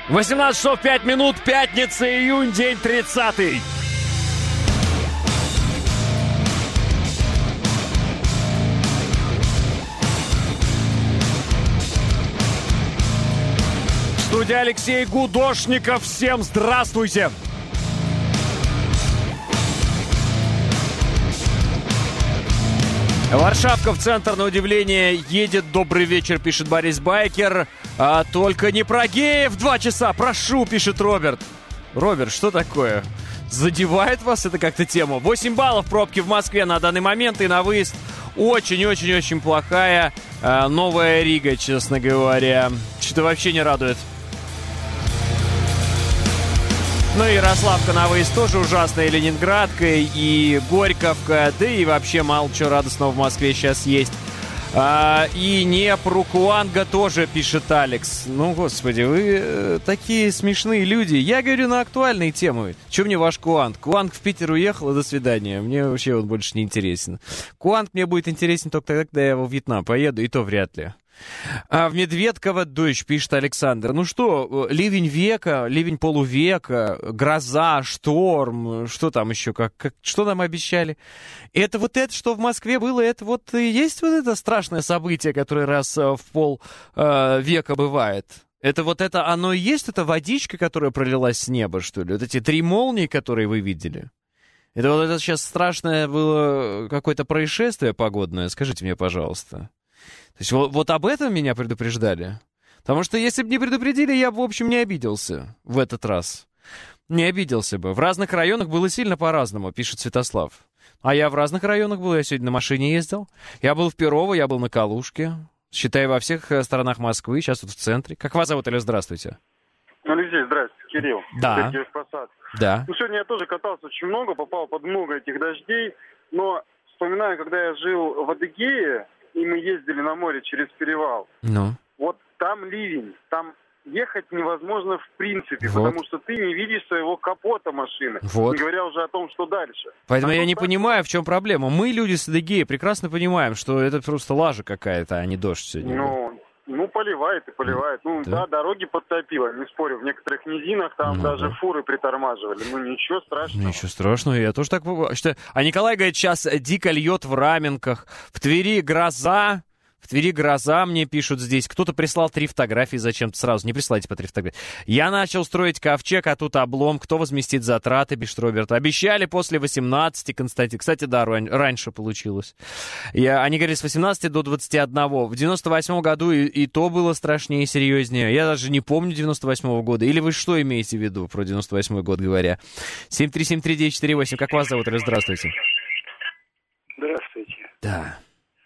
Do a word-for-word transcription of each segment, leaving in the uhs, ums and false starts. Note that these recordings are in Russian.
восемнадцать часов пять минут, пятница, июнь, день тридцатый. Студия Алексей Гудошников. Всем здравствуйте! Варшавка в центр, на удивление, едет. Добрый вечер, пишет Борис Байкер. А только не про геев два часа, прошу, пишет Роберт. Роберт, что такое? Задевает вас это как-то тему? восемь баллов пробки в Москве на данный момент, и на выезд очень-очень-очень плохая. А, Новая Рига, честно говоря. Что-то вообще не радует. Ну и Ярославка на выезд тоже ужасная, и Ленинградка, и Горьковка, да и вообще мало чего радостного в Москве сейчас есть. А, и не про Куанга тоже, пишет Алекс. Ну, господи, вы э, такие смешные люди. Я говорю на актуальные темы. Че мне ваш Куанг? Куанг в Питер уехал, и до свидания. Мне вообще он больше не интересен. Куанг мне будет интересен только тогда, когда я во Вьетнам поеду, и то вряд ли. А в Медведково дождь, пишет Александр. Ну что, ливень века, ливень полувека, гроза, шторм, что там еще, как, как, что нам обещали? Это вот это, что в Москве было, это вот и есть вот это страшное событие, которое раз в пол э, века бывает. Это вот это, оно и есть, эта водичка, которая пролилась с неба, что ли? Вот эти три молнии, которые вы видели? Это вот это сейчас страшное было какое-то происшествие погодное? Скажите мне, пожалуйста. То есть вот, вот об этом меня предупреждали. Потому что если бы не предупредили, я бы, в общем, не обиделся в этот раз. Не обиделся бы. В разных районах было сильно по-разному, пишет Святослав. А я в разных районах был, я сегодня на машине ездил. Я был в Перово, я был на Калужке. Считай, во всех сторонах Москвы, сейчас тут в центре. Как вас зовут, Алло, здравствуйте. Алексей, здравствуйте, Кирилл. Да. Сергей Посад. Да. Ну, сегодня я тоже катался очень много, попал под много этих дождей, но вспоминаю, когда я жил в Адыгее, и мы ездили на море через перевал. Ну. Вот там ливень, там ехать невозможно в принципе, вот. Потому что ты не видишь своего капота машины, вот. Не говоря уже о том, что дальше. Поэтому а я не так... понимаю, в чем проблема. Мы, люди с Адыгеи, прекрасно понимаем, что это просто лажа какая-то, а не дождь сегодня. Ну, ну поливает и поливает. Ну, да, да дороги подтопило, не спорю. В некоторых низинах там ну, даже да. фуры притормаживали. Ну, ничего страшного. Ничего страшного, я тоже так считаю. А Николай говорит, сейчас дико льет в Раменках. В Твери гроза. В Твери гроза, мне пишут здесь. Кто-то прислал три фотографии зачем-то сразу. Не присылайте по три фотографии. Я начал строить ковчег, а тут облом. Кто возместит затраты, пишет Роберт. Обещали после восемнадцати, Константин. Кстати, да, ран- раньше получилось. Я, они говорили с восемнадцати до двадцати одного. В девяносто восьмом году и, и то было страшнее и серьезнее. Я даже не помню девяносто восьмого года. Или вы что имеете в виду про девяносто восьмой год, говоря? семь три семь три девять четыре восемь. Как вас зовут? Здравствуйте. Здравствуйте. Да.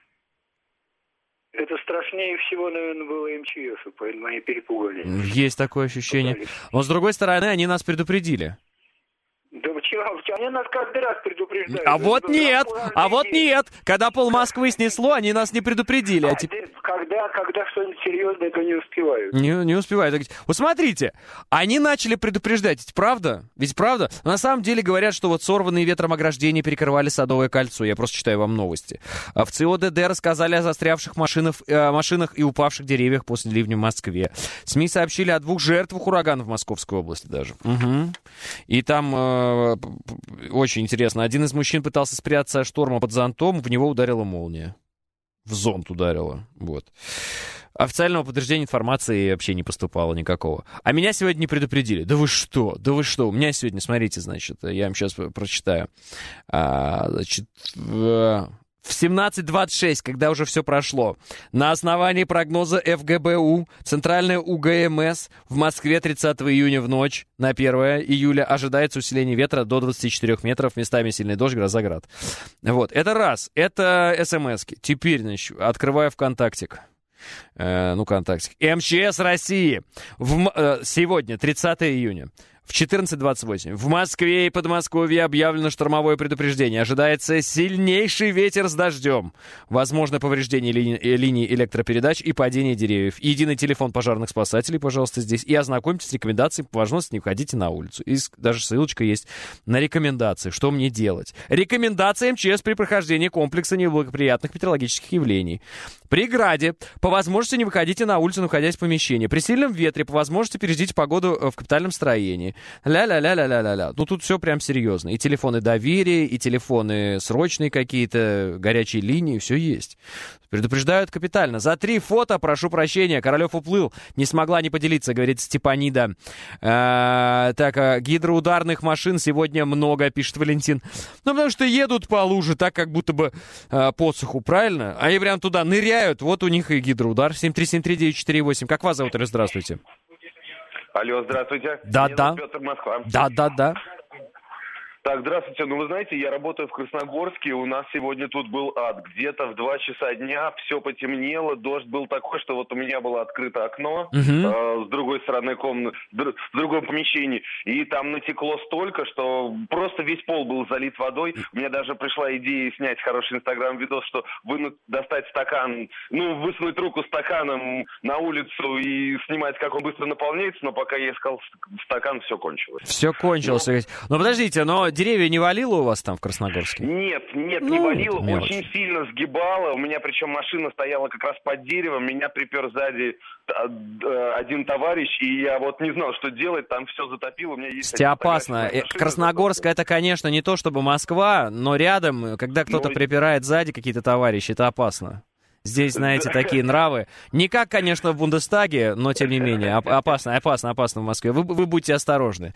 Это страшнее всего, наверное, было эм че эс, поэтому они перепугали. Есть такое ощущение. Пугались. Но, с другой стороны, они нас предупредили. Да почему? Они нас каждый раз предупреждают. А вот это нет, а вот нет. Когда пол Москвы снесло, они нас не предупредили. А, а теперь... Когда, когда что-нибудь серьезное, то не успевают. Не, не успевают. Вот смотрите, они начали предупреждать, ведь правда? Ведь правда? На самом деле говорят, что вот сорванные ветром ограждения перекрывали Садовое кольцо. Я просто читаю вам новости. А в ЦОДД рассказали о застрявших машинах, э, машинах и упавших деревьях после ливня в Москве. СМИ сообщили о двух жертвах урагана в Московской области даже. Угу. И там э, очень интересно. Один из мужчин пытался спрятаться от шторма под зонтом, в него ударила молния. В зонт ударила. Вот. Официального подтверждения информации вообще не поступало никакого. А меня сегодня не предупредили. Да вы что? Да вы что? У меня сегодня, смотрите, значит, я вам сейчас прочитаю. А, значит, в... В семнадцать двадцать шесть, когда уже все прошло, на основании прогноза эф гэ бэ у, Центральная у гэ эм эс, в Москве тридцатого июня в ночь на первое июля ожидается усиление ветра до двадцати четырёх метров, местами сильный дождь, гроза, град. Вот, это раз, это эс эм эски. Теперь, значит, открываю ВКонтактик. Э, ну, ВКонтактик. эм че эс России. В, э, сегодня, тридцатого июня. В четырнадцать двадцать восемь. В Москве и Подмосковье объявлено штормовое предупреждение. Ожидается сильнейший ветер с дождем. Возможно повреждение лини- линий электропередач и падение деревьев. Единый телефон пожарных спасателей, пожалуйста, здесь. И ознакомьтесь с рекомендациями по возможности не входите на улицу. И даже ссылочка есть на рекомендации, что мне делать. Рекомендация МЧС при прохождении комплекса неблагоприятных метеорологических явлений. При граде по возможности не выходите на улицу, находясь в помещении. При сильном ветре по возможности переждите погоду в капитальном строении. Ля-ля-ля-ля-ля-ля-ля. Ну, тут все прям серьезно. И телефоны доверия, и телефоны срочные какие-то, горячие линии, все есть. Предупреждают капитально. За три фото, прошу прощения, Королев уплыл. Не смогла не поделиться, говорит Степанида. А, так, а, гидроударных машин сегодня много, пишет Валентин. Ну, потому что едут по луже так, как будто бы а, подсуху, правильно? Они прям туда ныряют, вот у них и гидроудар. семь три семь три девять четыре восемь. Как вас зовут? Здравствуйте. Алло, здравствуйте. Да-да. Петр, Москва. Да-да-да. Так, здравствуйте. Ну, вы знаете, я работаю в Красногорске, у нас сегодня тут был ад. Где-то в два часа дня все потемнело, дождь был такой, что вот у меня было открыто окно Угу. э, с другой стороны комнаты, в другом помещении, и там натекло столько, что просто весь пол был залит водой. Мне даже пришла идея снять хороший инстаграм-видос, что вынуть, достать стакан, ну, высунуть руку стаканом на улицу и снимать, как он быстро наполняется, но пока я искал стакан, все кончилось. Все кончилось. Но, но подождите, но деревья не валило у вас там в Красногорске? Нет, нет, ну, не валило, мелочь. Очень сильно сгибало. У меня причем машина стояла как раз под деревом, меня припер сзади один товарищ, и я вот не знал, что делать, там все затопило. У меня есть Кстати, опасно. Красногорск — это, конечно, не то чтобы Москва, но рядом, когда кто-то но... припирает сзади какие-то товарищи, это опасно. Здесь, знаете, такие нравы. Не как, конечно, в Бундестаге, но тем не менее. Опасно, опасно, опасно в Москве. Вы, вы будьте осторожны.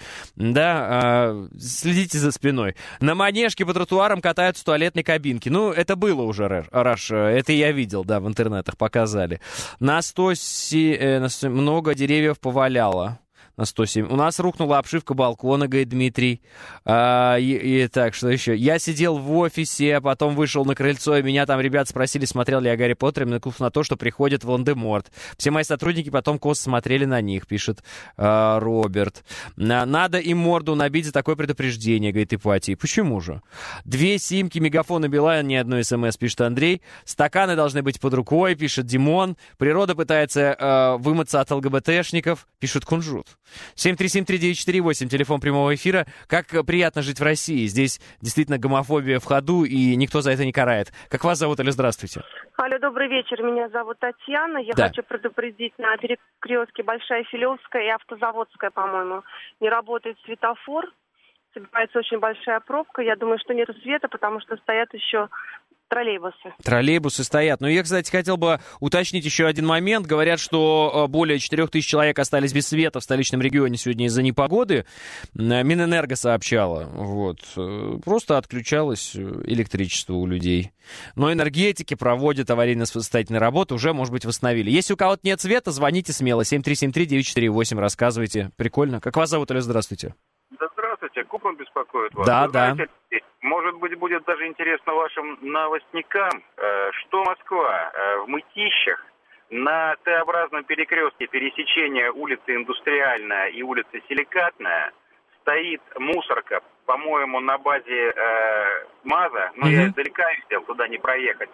Да, э, следите за спиной. На Манежке по тротуарам катаются в туалетной кабинке. Ну, это было уже, Раш. Это я видел, да, в интернетах показали. На сто семь, много деревьев поваляло. На сто семь. У нас рухнула обшивка балкона, говорит Дмитрий. А, и, и так, что еще? Я сидел в офисе, а потом вышел на крыльцо, и меня там ребята спросили, смотрел ли я Гарри Поттер, и на то, что приходит Волан-де-Морт. Все мои сотрудники потом косо смотрели на них, пишет а, Роберт. Надо им морду набить за такое предупреждение, говорит Ипатий. Почему же? Две симки, мегафон и Билайн, ни одной смс, пишет Андрей. Стаканы должны быть под рукой, пишет Димон. Природа пытается а, вымыться от ЛГБТшников, пишет Кунжут. семь три семь три девять четыре восемь, телефон прямого эфира. Как приятно жить в России. Здесь действительно гомофобия в ходу, и никто за это не карает. Как вас зовут, или здравствуйте? Алло, добрый вечер. Меня зовут Татьяна. Я да. хочу предупредить, на перекрестке Большая Филевская и Автозаводская, по-моему, не работает светофор. Собирается очень большая пробка. Я думаю, что нету света, потому что стоят еще троллейбусы. Троллейбусы стоят. Но я, кстати, хотел бы уточнить еще один момент. Говорят, что более четырех тысяч человек остались без света в столичном регионе сегодня из-за непогоды. Минэнерго сообщала. Вот. Просто отключалось электричество у людей. Но энергетики проводят аварийно-восстановительные работы, уже, может быть, восстановили. Если у кого-то нет света, звоните смело. семь три семь три девять четыре восемь. Рассказывайте. Прикольно. Как вас зовут, или здравствуйте? Да здравствуйте. Купон беспокоит вас. Да, Вы да. знаете, может быть, будет даже интересно вашим новостникам, что Москва в Мытищах на Т-образном перекрестке пересечения улицы Индустриальная и улицы Силикатная стоит мусорка, по-моему, на базе э, МАЗа, но mm-hmm. я издалека видел, туда не проехать.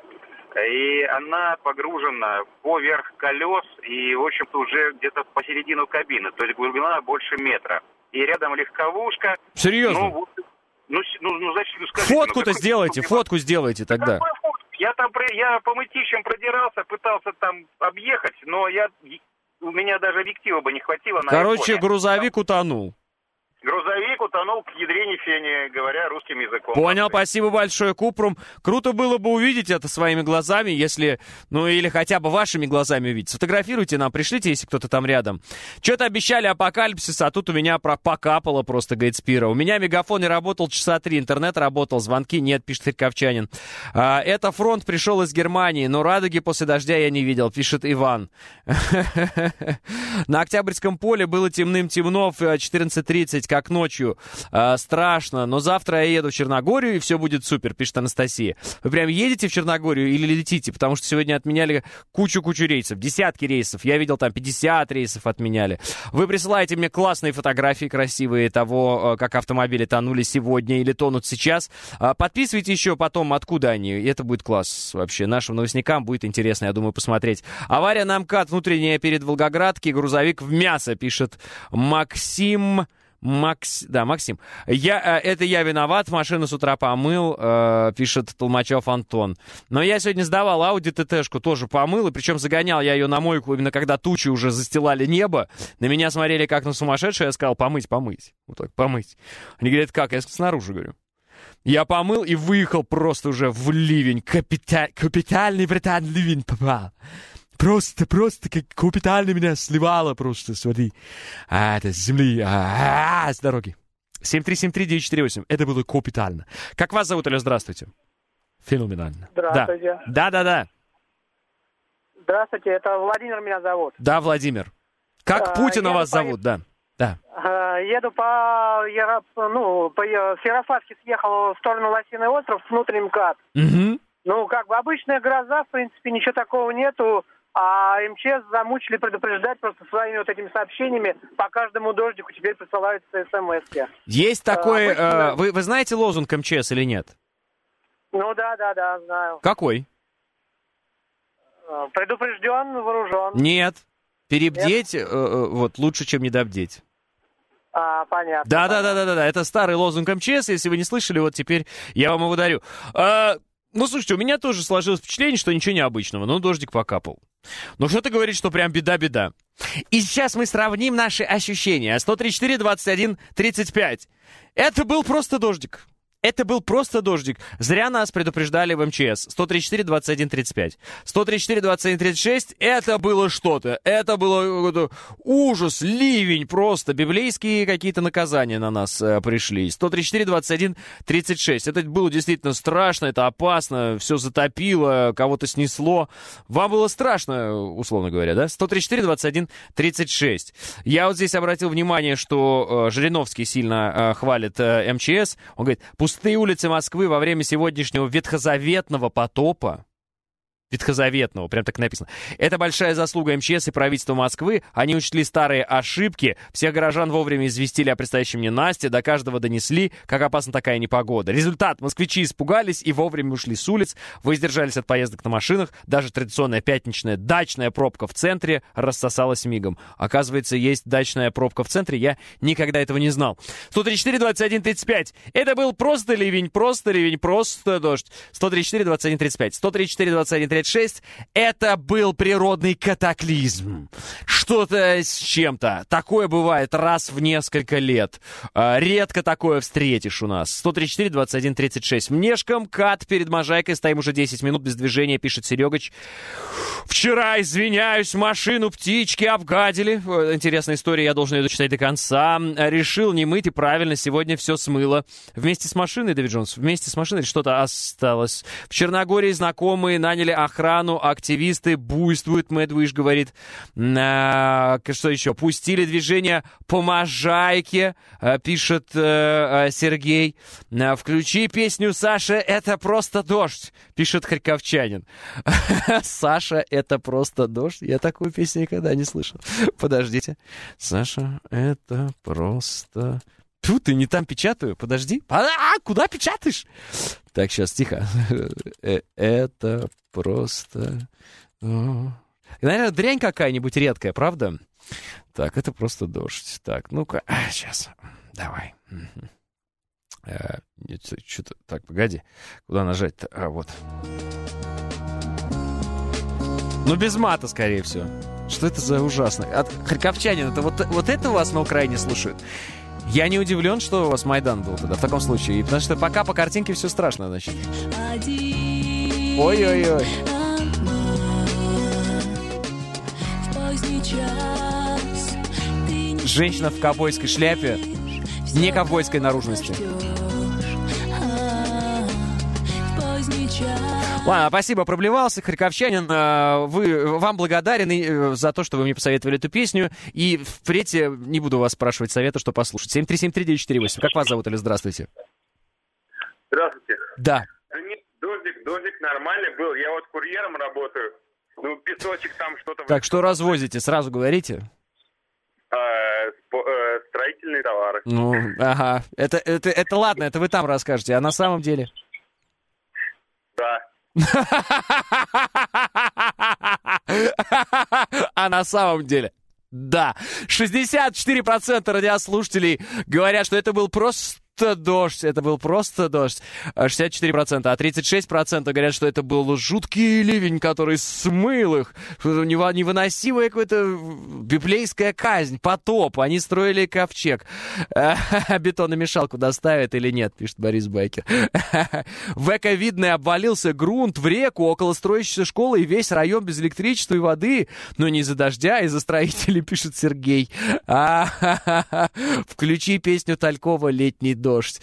И она погружена поверх колес и, в общем-то, уже где-то посередину кабины, то есть глубина больше метра. И рядом легковушка. Серьезно? Ну, ну, ну, ну зачем, ну, скажите, Фотку-то ну, сделайте, как... фотку сделайте тогда. Я там, я по Мытищам продирался, пытался там объехать, но я, у меня даже объектива бы не хватило на Короче, айфоне. грузовик утонул. Грузовик утонул к ядрене фени, говоря русским языком. Понял, спасибо большое, Купрум. Круто было бы увидеть это своими глазами, если, ну или хотя бы вашими глазами увидеть. Сфотографируйте нам, пришлите, если кто-то там рядом. Что-то обещали апокалипсис, а тут у меня покапало просто, говорит Спира. У меня мегафон не работал часа три, интернет работал, звонки нет, пишет Харьковчанин. А, это фронт пришел из Германии, но радуги после дождя я не видел, пишет Иван. На Октябрьском поле было темным-темно в четырнадцать тридцать, как ночью. ночью. Э, страшно, но завтра я еду в Черногорию, и все будет супер, пишет Анастасия. Вы прям едете в Черногорию или летите? Потому что сегодня отменяли кучу-кучу рейсов, десятки рейсов. Я видел, там пятьдесят рейсов отменяли. Вы присылаете мне классные фотографии красивые того, как автомобили тонули сегодня или тонут сейчас. Подписывайте еще потом, откуда они. Это будет класс вообще. Нашим новостникам будет интересно, я думаю, посмотреть. Авария на МКАД внутренняя перед Волгоградки. Грузовик в мясо, пишет Максим... Макс... Да, Максим. Я, это я виноват, машину с утра помыл, э, пишет Толмачев Антон. Но я сегодня сдавал Audi ти ти-шку, тоже помыл, и причем загонял я ее на мойку, именно когда тучи уже застилали небо. На меня смотрели как на сумасшедшего, я сказал, помыть, помыть. Вот так, помыть. Они говорят, как? Я снаружи говорю. Я помыл и выехал просто уже в ливень. Капита... Капитальный британ ливень попал. Просто, просто, как капитально меня сливало просто, смотри. А, это с земли, а, а, с дороги. семь три семь три девять четыре восемь. Это было капитально. Как вас зовут, Алло, здравствуйте? Феноменально. Здравствуйте. Да, да, да. Здравствуйте, это Владимир меня зовут. Да, Владимир. Как а, Путина вас по... зовут, да. Да. А, еду по, Яро... ну, по Ферофаске, съехал в сторону Лосиный остров с внутренним МКАД. Угу. Ну, как бы обычная гроза, в принципе, ничего такого нету. А МЧС замучили предупреждать просто своими вот этими сообщениями. По каждому дождику теперь присылаются смс-ки. Есть такой... А, э, вы, вы знаете лозунг МЧС или нет? Ну да, да, да, знаю. Какой? Предупрежден, вооружен. Нет. Перебдеть Нет? Э, вот, лучше, чем недобдеть. А, понятно. Да, да, да, да, да, да. Это старый лозунг МЧС. Если вы не слышали, вот теперь я вам его дарю. А, ну, слушайте, у меня тоже сложилось впечатление, что ничего необычного. Ну, дождик покапал. Но что-то говорит, что прям беда-беда. И сейчас мы сравним наши ощущения. сто тридцать четыре двадцать один тридцать пять. Это был просто дождик. Это был просто дождик. Зря нас предупреждали в МЧС. сто тридцать четыре двадцать один тридцать пять. сто тридцать четыре двадцать один тридцать шесть. Это было что-то. Это было ужас, ливень просто. Библейские какие-то наказания на нас э, пришли. сто тридцать четыре двадцать один тридцать шесть. Это было действительно страшно, это опасно. Все затопило, кого-то снесло. Вам было страшно, условно говоря, да? сто тридцать четыре двадцать один тридцать шесть. Я вот здесь обратил внимание, что э, Жириновский сильно э, хвалит э, МЧС. Он говорит, пустые улицы Москвы во время сегодняшнего ветхозаветного потопа. Ветхозаветного, прям так написано. Это большая заслуга МЧС и правительства Москвы. Они учли старые ошибки. Всех горожан вовремя известили о предстоящем ненастье. До каждого донесли, как опасна такая непогода. Результат. Москвичи испугались и вовремя ушли с улиц. Воздержались от поездок на машинах. Даже традиционная пятничная дачная пробка в центре рассосалась мигом. Оказывается, есть дачная пробка в центре. Я никогда этого не знал. сто тридцать четыре двадцать один тридцать пять. Это был просто ливень, просто ливень, просто дождь. сто тридцать четыре двадцать один тридцать пять. сто тридцать четыре двадцать один тридцать шесть. Это был природный катаклизм. Что-то с чем-то. Такое бывает раз в несколько лет. Редко такое встретишь у нас. сто тридцать четыре двадцать один тридцать шесть. Мнешком, КАТ перед Можайкой. Стоим уже десять минут без движения, пишет Серегач. Вчера, извиняюсь, машину птички обгадили. Интересная история, я должен ее дочитать до конца. Решил не мыть, и правильно, сегодня все смыло. Вместе с машиной, Дэвид Джонс, вместе с машиной что-то осталось. В Черногории знакомые наняли охрану, активисты буйствуют, Мэдвиш говорит. А, что еще? Пустили движение по Можайке, пишет а, Сергей. А, включи песню «Саша, это просто дождь», пишет харьковчанин. Саша, это просто дождь? Я такую песню никогда не слышал. Подождите. Саша, это просто... Фу, ты не там печатаю? Подожди. А, куда печатаешь? Так, сейчас, тихо. Это просто... Наверное, дрянь какая-нибудь редкая, правда? Так, это просто дождь. Так, ну-ка, сейчас. Давай. Что-то... Так, погоди. Куда нажать-то? А, вот. Ну, без мата, скорее всего. Что это за ужасно? От харьковчанина, это вот, вот это вас на Украине слушают? Я не удивлен, что у вас Майдан был тогда, в таком случае. Потому что пока по картинке все страшно, значит. Ой-ой-ой. Женщина в ковбойской шляпе, не ковбойской наружности. Ладно, спасибо, проблевался. Харьковчанин, вы, вам благодарен за то, что вы мне посоветовали эту песню. И впредь не буду вас спрашивать совета, что послушать. семь три семь три девять четыре восемь. Как вас зовут или здравствуйте? Здравствуйте. Да. Дождик, дождик нормальный был. Я вот курьером работаю. Ну, песочек там что-то... Так, что развозите? Сразу говорите. Строительные товары. Ну, ага. Это, это, это ладно, это вы там расскажете. А на самом деле? Да. А на самом деле? Да. шестьдесят четыре процента радиослушателей говорят, что это был просто дождь. Это был просто дождь. шестьдесят четыре процента. А тридцать шесть процентов говорят, что это был жуткий ливень, который смыл их. Невыносимая какая-то библейская казнь, потоп. Они строили ковчег. Бетономешалку доставят или нет, пишет Борис Байкер. В Эковидной обвалился грунт в реку около строящейся школы, и весь район без электричества и воды. Но не из-за дождя, а из-за строителей, пишет Сергей. Включи песню Талькова «Летний дождь». Дождь.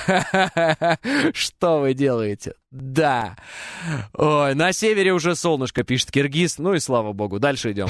Что вы делаете? Да. Ой, на севере уже солнышко, пишет Киргиз. Ну и слава богу. Дальше идем.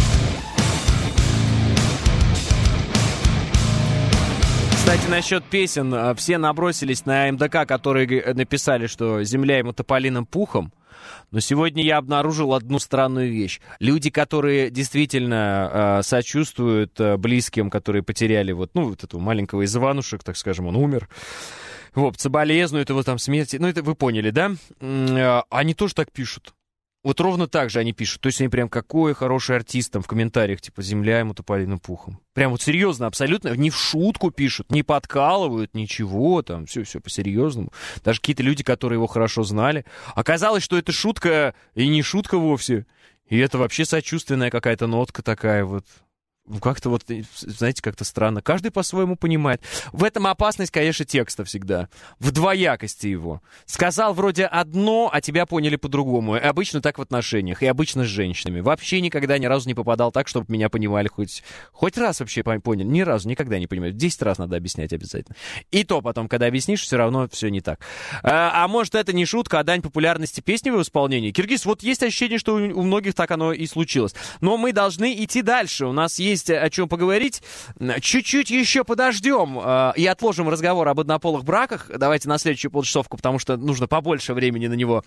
Кстати, насчет песен. Все набросились на эм дэ ка, которые написали, что земля ему тополиным пухом. Но сегодня я обнаружил одну странную вещь. Люди, которые действительно э, сочувствуют э, близким, которые потеряли вот, ну, вот этого маленького из Иванушек, так скажем, он умер. Вот, соболезнуют его там смерти. Ну, это вы поняли, да? Э, они тоже так пишут. Вот ровно так же они пишут. То есть они прям, какой хороший артист там в комментариях, типа, земля ему тополиным пухом. Прям вот серьезно, абсолютно, не в шутку пишут, не подкалывают, ничего там, все-все по-серьезному. Даже какие-то люди, которые его хорошо знали. Оказалось, что это шутка и не шутка вовсе. И это вообще сочувственная какая-то нотка такая вот. Ну, как-то вот, знаете, как-то странно. Каждый по-своему понимает. В этом опасность, конечно, текста всегда. В двоякости его. Сказал вроде одно, а тебя поняли по-другому. И обычно так в отношениях. И обычно с женщинами. Вообще никогда ни разу не попадал так, чтобы меня понимали хоть, хоть раз вообще поняли. Ни разу, никогда не понимают. Десять раз надо объяснять обязательно. И то потом, когда объяснишь, все равно все не так. А, а может, это не шутка, а дань популярности песни в исполнении? Киргиз, вот есть ощущение, что у многих так оно и случилось. Но мы должны идти дальше. У нас есть Есть о чем поговорить. Чуть-чуть еще подождем э, и отложим разговор об однополых браках. Давайте на следующую полчасовку, потому что нужно побольше времени на него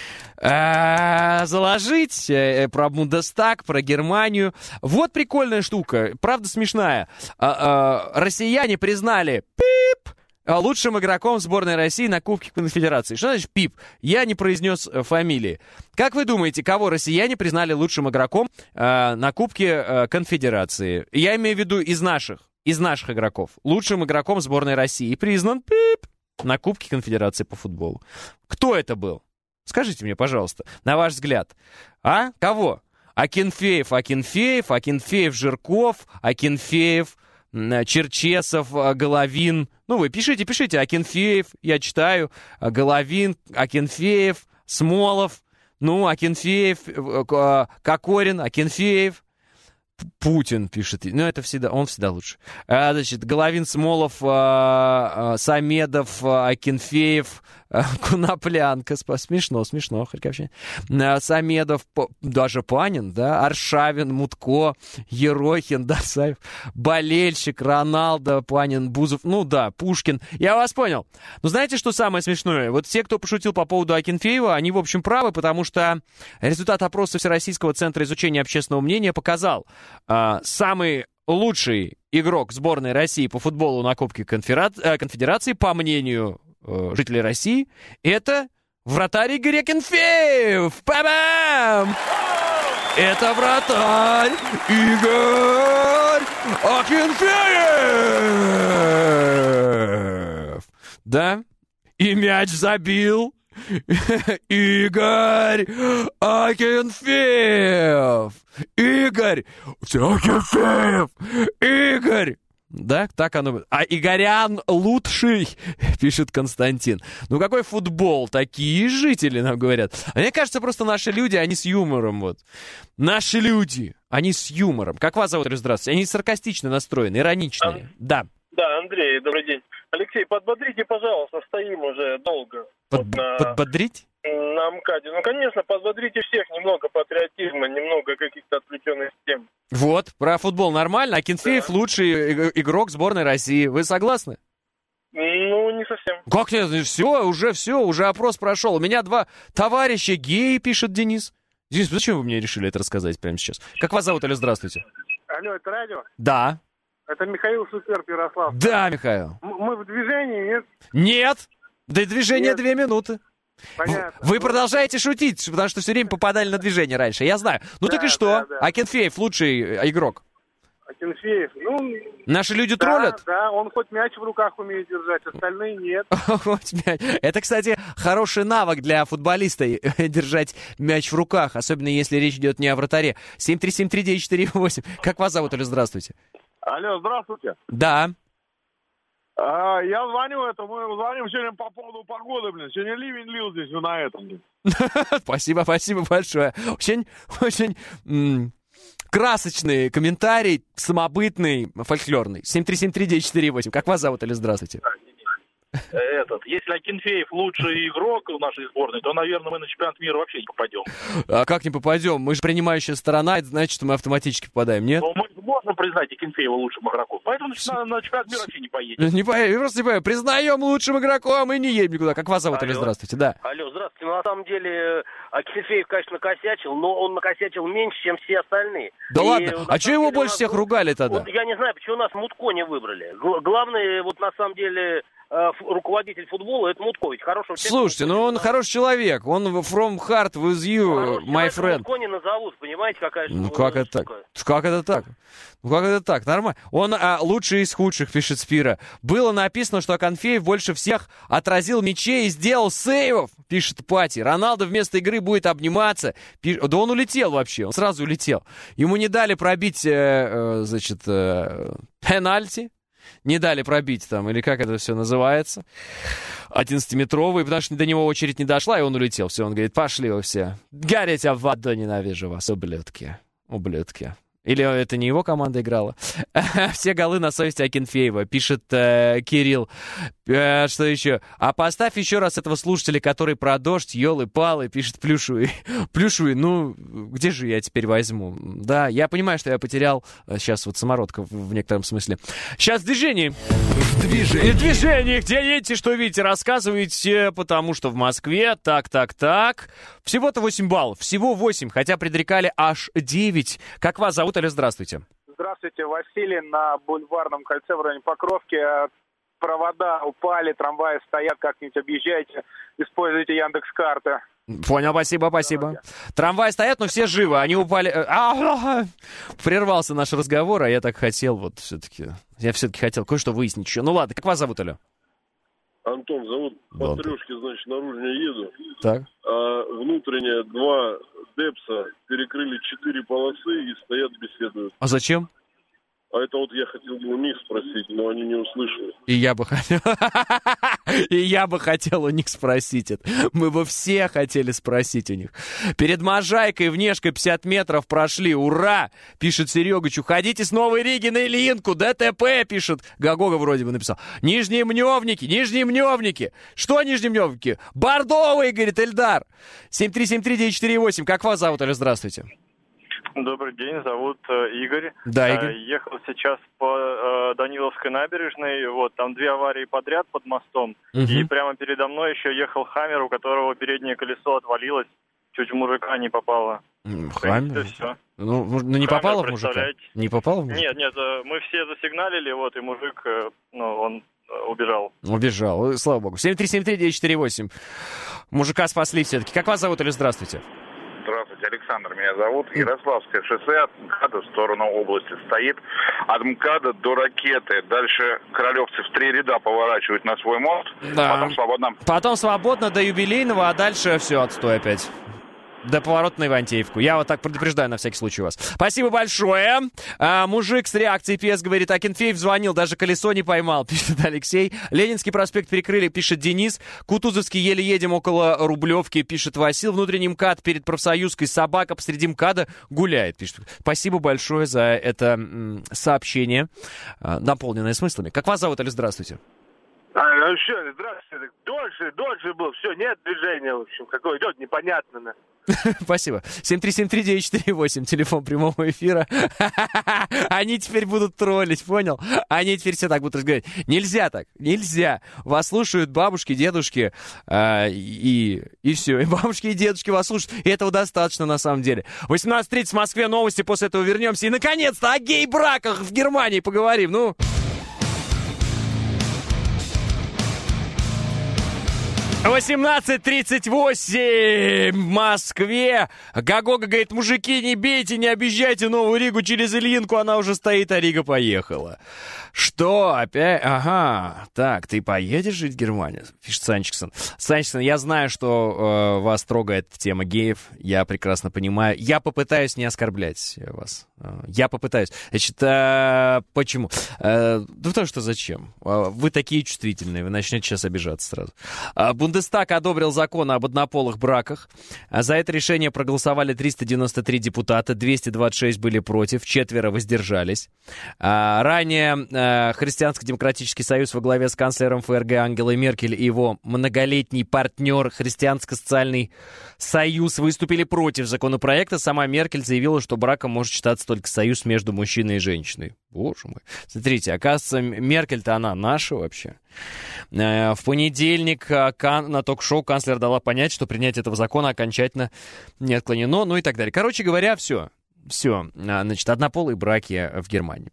э, заложить. Э, про Бундестаг, про Германию. Вот прикольная штука, правда смешная. Э, э, россияне признали пип лучшим игроком сборной России на Кубке Конфедерации. Что значит пип? Я не произнес фамилии. Как вы думаете, кого россияне признали лучшим игроком э, на Кубке э, Конфедерации? Я имею в виду из наших, из наших игроков. Лучшим игроком сборной России признан пип на Кубке Конфедерации по футболу. Кто это был? Скажите мне, пожалуйста, на ваш взгляд. А? Кого? Акинфеев, Акинфеев, Акинфеев, Жирков, Акинфеев, Черчесов, Головин. Ну, вы пишите, пишите. Акинфеев, я читаю. Головин, Акинфеев, Смолов. Ну, Акинфеев, Кокорин, Акинфеев. Путин пишет. Ну, это всегда, он всегда лучше. А, значит, Головин, Смолов, а, а, Самедов, а, Акинфеев, а, Коноплянка. Смешно, смешно, Харьковщина. А, Самедов, по, даже Панин, да, Аршавин, Мутко, Ерохин, Досаев, Болельщик, Роналдо, Панин, Бузов. Ну да, Пушкин. Я вас понял. Но знаете, что самое смешное? Вот те, кто пошутил по поводу Акинфеева, они, в общем, правы, потому что результат опроса Всероссийского центра изучения общественного мнения показал, а, самый лучший игрок сборной России по футболу на Кубке Конфедерации, по мнению э, жителей России, это вратарь Игорь Акинфеев! Па-бам! Это вратарь Игорь Акинфеев! Да? И мяч забил Игорь Акинфеев! Игорь Акинфеев! Игорь! Да, так оно... А Игорян лучший, пишет Константин. Ну какой футбол? Такие жители нам говорят. А мне кажется, просто наши люди, они с юмором вот. Наши люди, они с юмором. Как вас зовут? Здравствуйте. Они саркастично настроены, ироничные. Ан... Да. Да, Андрей, добрый день. Алексей, подбодрите, пожалуйста, стоим уже долго. Под... Вот на... Подбодрить? На МКАДе. Ну, конечно, позадрите всех, немного патриотизма, немного каких-то отвлеченных тем. Вот, про футбол нормально. Акинфеев да. лучший игрок сборной России. Вы согласны? Ну, не совсем. Как нет? Все, уже все, уже опрос прошел. У меня два товарища геи, пишет Денис. Денис, зачем вы мне решили это рассказать прямо сейчас? Как вас зовут, алло, здравствуйте. Алло, это радио? Да. Это Михаил Суперб, Ярослав. Да, Михаил. М- мы в движении, нет? Нет. До движения нет. две минуты. Понятно. Вы продолжаете шутить, потому что все время попадали на движение раньше, я знаю. Ну да, так и что? Да, да. Акинфеев лучший игрок. Акинфеев, ну... Наши люди да, троллят? Да, он хоть мяч в руках умеет держать, остальные нет. Это, кстати, хороший навык для футболиста — держать мяч в руках, особенно если речь идет не о вратаре. семь три семь три девять четыре восемь. Как вас зовут, или здравствуйте? Алло, здравствуйте. Да. А, я звоню, это мы звоним сегодня по поводу погоды, блин. Сегодня ливень лил здесь, вы на этом, блин. Спасибо, спасибо большое. Очень, очень м- красочный комментарий, самобытный, фольклорный. семь три семь три девять четыре восемь. Как вас зовут, или здравствуйте? Этот, если Акинфеев лучший игрок в нашей сборной, то, наверное, мы на чемпионат мира вообще не попадем. А как не попадем? Мы же принимающая сторона, это значит, что мы автоматически попадаем, нет? Но мы можем признать Акинфеева лучшим игроком, поэтому на, на чемпионат мира вообще не поедем. Не поедем, просто не поедем. Признаем лучшим игроком и не едем никуда. Как вас зовут, Алло. или здравствуйте? Да. Алло, здравствуйте. Ну, на самом деле, Акинфеев, конечно, накосячил, но он накосячил меньше, чем все остальные. Да и, ладно, а чего его больше нас... всех ругали тогда? Вот, я не знаю, почему нас Мутко не выбрали. Г- главное, вот на самом деле... руководитель футбола, это Мутко, ведь хорошего человека. Слушайте, ну он хороший человек, он from heart with you, my friend. Мутко не назовут, понимаете, какая Ну как это так? Как это так? Ну как это так? Нормально. Он а, лучший из худших, пишет Спира. Было написано, что Акинфеев больше всех отразил мячей и сделал сейвов, пишет Пати. Роналдо вместо игры будет обниматься. Пиш... Да он улетел вообще, он сразу улетел. Ему не дали пробить, э, э, значит, э, пенальти. Не дали пробить там, или как это все называется, одиннадцатиметровый, потому что до него очередь не дошла, и он улетел. Все, он говорит, пошли вы все. Горите в аду, ненавижу вас, ублюдки. Ублюдки. Или это не его команда играла? Все голы на совести Акинфеева, пишет э, Кирилл. Э, что еще? А поставь еще раз этого слушателя, который про дождь, елы-палы, пишет Плюшевый. Плюшевый, ну, где же я теперь возьму? Да, я понимаю, что я потерял сейчас вот самородка в, в некотором смысле. Сейчас в движении. В движении. В движении. Где едете, что видите, рассказывайте, потому что в Москве так, так, так. Всего-то восемь баллов. Всего восемь, хотя предрекали аж девять. Как вас зовут? Или здравствуйте. Здравствуйте, Василий. На Бульварном кольце в районе Покровки провода упали, трамваи стоят, как-нибудь объезжайте, используйте Яндекс.Карты. Понял, спасибо, спасибо. Трамваи стоят, но все живы, они упали... Прервался наш разговор, а я так хотел вот все-таки... Я все-таки хотел кое-что выяснить еще. Ну ладно, как вас зовут, Алё? Антон зовут. По трешке, значит, наружнее еду. Так. А внутреннее два Депса перекрыли четыре полосы и стоят, беседуют. А зачем? А это вот я хотел бы у них спросить, но они не услышали. И я бы хотел... И я бы хотел у них спросить это. Мы бы все хотели спросить у них. Перед Можайкой внешкой пятьдесят метров прошли. Ура! Пишет Серегач. Уходите с Новой Риги на Ильинку. ДТП, пишет. Гагога вроде бы написал. Нижние Мневники, Нижние Мневники. Что Нижние Мневники? Бордовые, говорит Эльдар. семь три семь три девять четыре восемь. Как вас зовут, Алё? Здравствуйте. Добрый день, зовут э, Игорь. Да, Игорь. Э, ехал сейчас по э, Даниловской набережной, вот, там две аварии подряд под мостом, угу. И прямо передо мной еще ехал Хаммер, у которого переднее колесо отвалилось, чуть в мужика не попало. Хаммер? Все. Ну, ну, не Хаммер, попало в мужика? Не попало в мужика? Нет, нет, э, мы все засигналили, вот, и мужик, э, ну, он э, убежал. Убежал, слава богу. семь три семь три девять четыре восемь. Мужика спасли все-таки. Как вас зовут, или здравствуйте? Здравствуйте, Александр меня зовут. Ярославское шоссе от МКАДа в сторону области стоит. От МКАДа до Ракеты. Дальше Королевцы в три ряда поворачивают на свой мост. Да. Потом свободно. Потом свободно до Юбилейного, а дальше все, отстой опять. До поворота на Ивантеевку. Я вот так предупреждаю на всякий случай вас. Спасибо большое. А, мужик с реакцией пи эс говорит, Акинфеев звонил, даже колесо не поймал, пишет Алексей. Ленинский проспект перекрыли, пишет Денис. Кутузовский еле едем около Рублевки, пишет Васил. Внутренний МКАД перед профсоюзкой, собака посреди МКАДа гуляет, пишет. Спасибо большое за это м, сообщение, а, наполненное смыслами. Как вас зовут, Алексей? Здравствуйте. А, ну что, здравствуйте. Дольше, дольше был. Все, нет движения, в общем. Какое идет, непонятно. Да. Спасибо. семь три семь три девять четыре восемь, телефон прямого эфира. Они теперь будут троллить, понял? Они теперь все так будут разговаривать. Нельзя так, нельзя. Вас слушают бабушки, дедушки, э, и, и все. И бабушки, и дедушки вас слушают. И этого достаточно, на самом деле. восемнадцать тридцать в Москве, новости, после этого вернемся. И, наконец-то, о гей-браках в Германии поговорим. Ну... восемнадцать тридцать восемь в Москве. Гагога говорит, мужики, не бейте, не объезжайте Новую Ригу через Ильинку, она уже стоит, а Рига поехала. Что, опять? Ага, так, ты поедешь жить в Германию? Пишет Санчиксон. Санчиксон, я знаю, что э, вас трогает тема геев, я прекрасно понимаю. Я попытаюсь не оскорблять вас. Я попытаюсь. Значит, э, почему? Э, да потому что зачем? Вы такие чувствительные, вы начнете сейчас обижаться сразу. Бундестаг одобрил закон об однополых браках. За это решение проголосовали триста девяносто три депутата, двести двадцать шесть были против, четверо воздержались. Ранее Христианско-демократический союз во главе с канцлером ФРГ Ангелой Меркель и его многолетний партнер Христианско-социальный союз выступили против законопроекта. Сама Меркель заявила, что браком может считаться только союз между мужчиной и женщиной. Боже мой. Смотрите, оказывается, Меркель-то она наша вообще. В понедельник на ток-шоу канцлер дала понять, что принятие этого закона окончательно не отклонено, ну и так далее. Короче говоря, все. Все. Значит, однополые браки в Германии.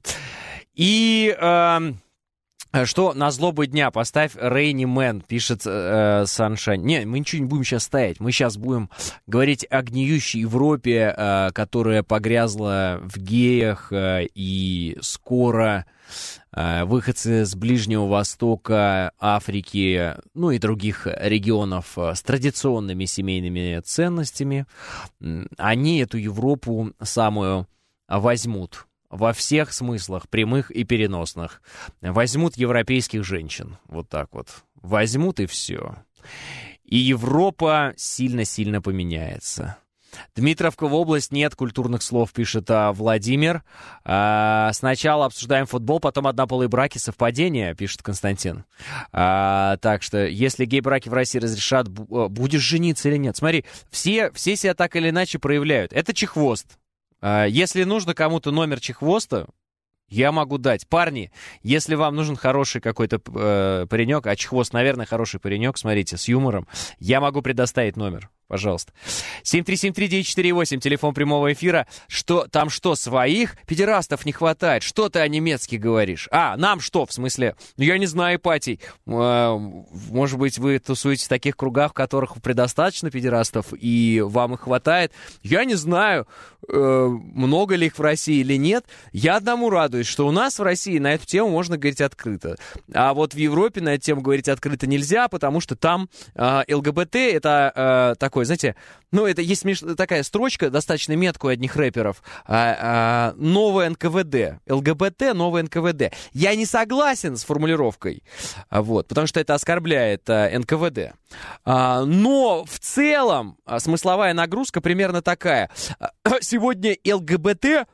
И... Э, что на злобу дня поставь Рейни Мэн, пишет э, Саншайн. Не, мы ничего не будем сейчас ставить. Мы сейчас будем говорить о гниющей Европе, э, которая погрязла в геях, э, и скоро э, выходцы с Ближнего Востока, Африки, ну и других регионов э, с традиционными семейными ценностями, э, они эту Европу самую возьмут. Во всех смыслах, прямых и переносных. Возьмут европейских женщин. Вот так вот. Возьмут и все. И Европа сильно-сильно поменяется. Дмитровка в область, нет культурных слов, пишет а, Владимир. А, сначала обсуждаем футбол, потом однополые браки, совпадения, пишет Константин. А, так что, если гей-браки в России разрешат, будешь жениться или нет? Смотри, все, все себя так или иначе проявляют. Это чехвост. Если нужно кому-то номер чехвоста, я могу дать. Парни, если вам нужен хороший какой-то э, паренек, а чехвост, наверное, хороший паренек, смотрите, с юмором, я могу предоставить номер. Пожалуйста. семь три семь три девять четыре восемь, телефон прямого эфира. Что, там что, своих педерастов не хватает? Что ты о-немецки говоришь? А, нам что, в смысле? Ну, я не знаю, Ипатий. Э, может быть, вы тусуетесь в таких кругах, в которых предостаточно педерастов, и вам их хватает? Я не знаю, э, много ли их в России или нет. Я одному радуюсь, что у нас в России на эту тему можно говорить открыто. А вот в Европе на эту тему говорить открыто нельзя, потому что там э, ЛГБТ — это э, такой, знаете, ну, это есть смеш... такая строчка, достаточно меткая у одних рэперов. А, а, новое эн ка вэ дэ. ЛГБТ, новое эн ка вэ дэ. Я не согласен с формулировкой, а, вот, потому что это оскорбляет а, эн ка вэ дэ. А, но в целом а, смысловая нагрузка примерно такая. Сегодня ЛГБТ...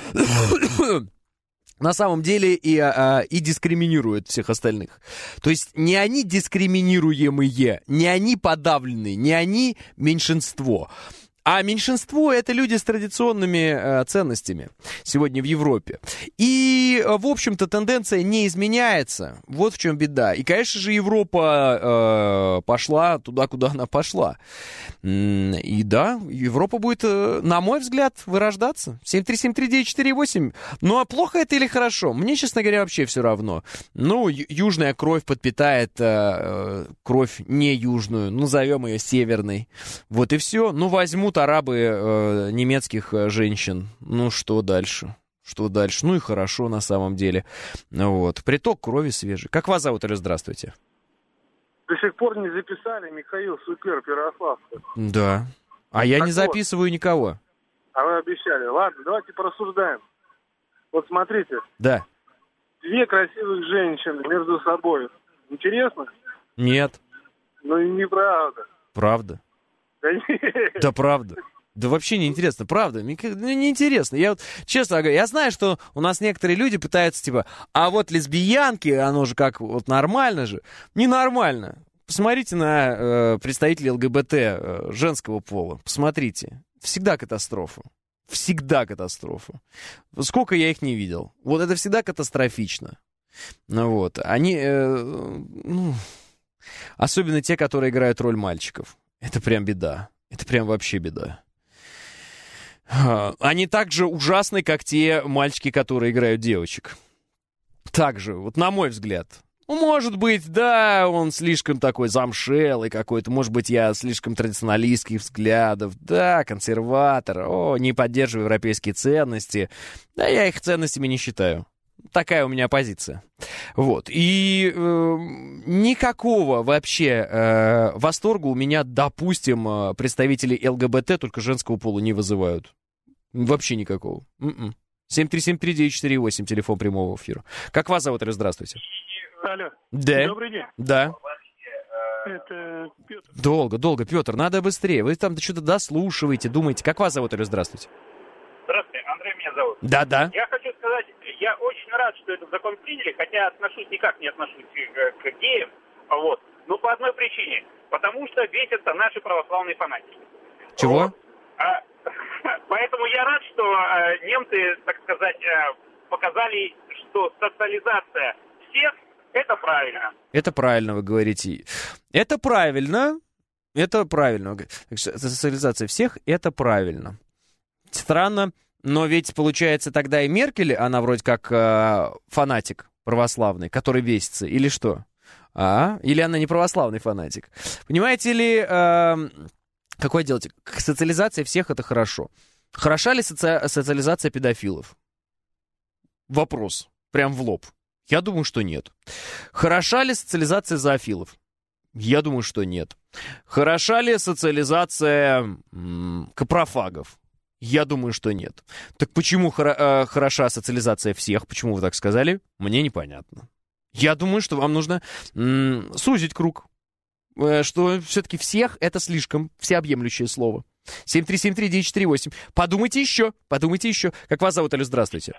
на самом деле и, а, и дискриминируют всех остальных. То есть не они дискриминируемые, не они подавленные, не они меньшинство. А меньшинство — это люди с традиционными э, ценностями сегодня в Европе. И, в общем-то, тенденция не изменяется. Вот в чем беда. И, конечно же, Европа э, пошла туда, куда она пошла. И да, Европа будет, э, на мой взгляд, вырождаться. семь три семь три девять четыре восемь. Ну, а плохо это или хорошо? Мне, честно говоря, вообще все равно. Ну, ю- южная кровь подпитает э, кровь не южную. Назовем ее северной. Вот и все. Ну, возьмут арабы э, немецких э, женщин. Ну, что дальше? Что дальше? Ну и хорошо, на самом деле. Вот. Приток крови свежий. Как вас зовут, Алло, здравствуйте? До сих пор не записали, Михаил Супер, Ярославский. Да. А я так не вот, записываю никого. А вы обещали. Ладно, давайте порассуждаем. Вот смотрите. Да. Две красивых женщины между собой. Интересно? Нет. Ну и неправда. Правда. Да правда. Да вообще неинтересно, правда, мне неинтересно. Я вот, честно говорю, я знаю, что у нас некоторые люди пытаются, типа, а вот лесбиянки, оно же как, вот нормально же. Ненормально. Посмотрите на э, представителей ЛГБТ э, женского пола. Посмотрите. Всегда катастрофа. Всегда катастрофа. Сколько я их не видел. Вот это всегда катастрофично. Ну вот. Они, э, ну, особенно те, которые играют роль мальчиков. Это прям беда. Это прям вообще беда. Они так же ужасны, как те мальчики, которые играют девочек. Так же, вот на мой взгляд. Ну, может быть, да, он слишком такой замшелый какой-то. Может быть, я слишком традиционалистских взглядов. Да, консерватор. О, не поддерживаю европейские ценности. Да, я их ценностями не считаю. Такая у меня позиция. Вот. И э, никакого вообще э, восторга у меня, допустим, представители ЛГБТ только женского пола не вызывают. Вообще никакого. м-м. семь три семь три девять четыре восемь, телефон прямого эфира. Как вас зовут? Здравствуйте. Алло. Да. Добрый день. Да. Это Петр. Долго, долго, Петр, надо быстрее. Вы там что-то дослушиваете, думаете. Как вас зовут? Здравствуйте. Здравствуйте, Андрей меня зовут. Да-да. Я хочу сказать, я очень рад, что этот закон приняли, хотя отношусь никак не отношусь к, к геям, вот. Но по одной причине. Потому что бесятся наши православные фанатики. Чего? Вот. А, поэтому я рад, что а, немцы, так сказать, а, показали, что социализация всех — это правильно. Это правильно, вы говорите. Это правильно. Это правильно. Социализация всех — это правильно. Странно, но ведь, получается, тогда и Меркель, она вроде как э, фанатик православный, который бесится, или что? А? Или она не православный фанатик? Понимаете ли, э, какое дело? Социализация всех — это хорошо. Хороша ли соци... социализация педофилов? Вопрос. Прям в лоб. Я думаю, что нет. Хороша ли социализация зоофилов? Я думаю, что нет. Хороша ли социализация м- капрофагов? Я думаю, что нет. Так почему хоро- э, хороша социализация всех? Почему вы так сказали? Мне непонятно. Я думаю, что вам нужно м- сузить круг. Э, что все-таки всех — это слишком всеобъемлющее слово. семь три семь три девять четыре восемь. Подумайте еще, подумайте еще. Как вас зовут, Алло, здравствуйте.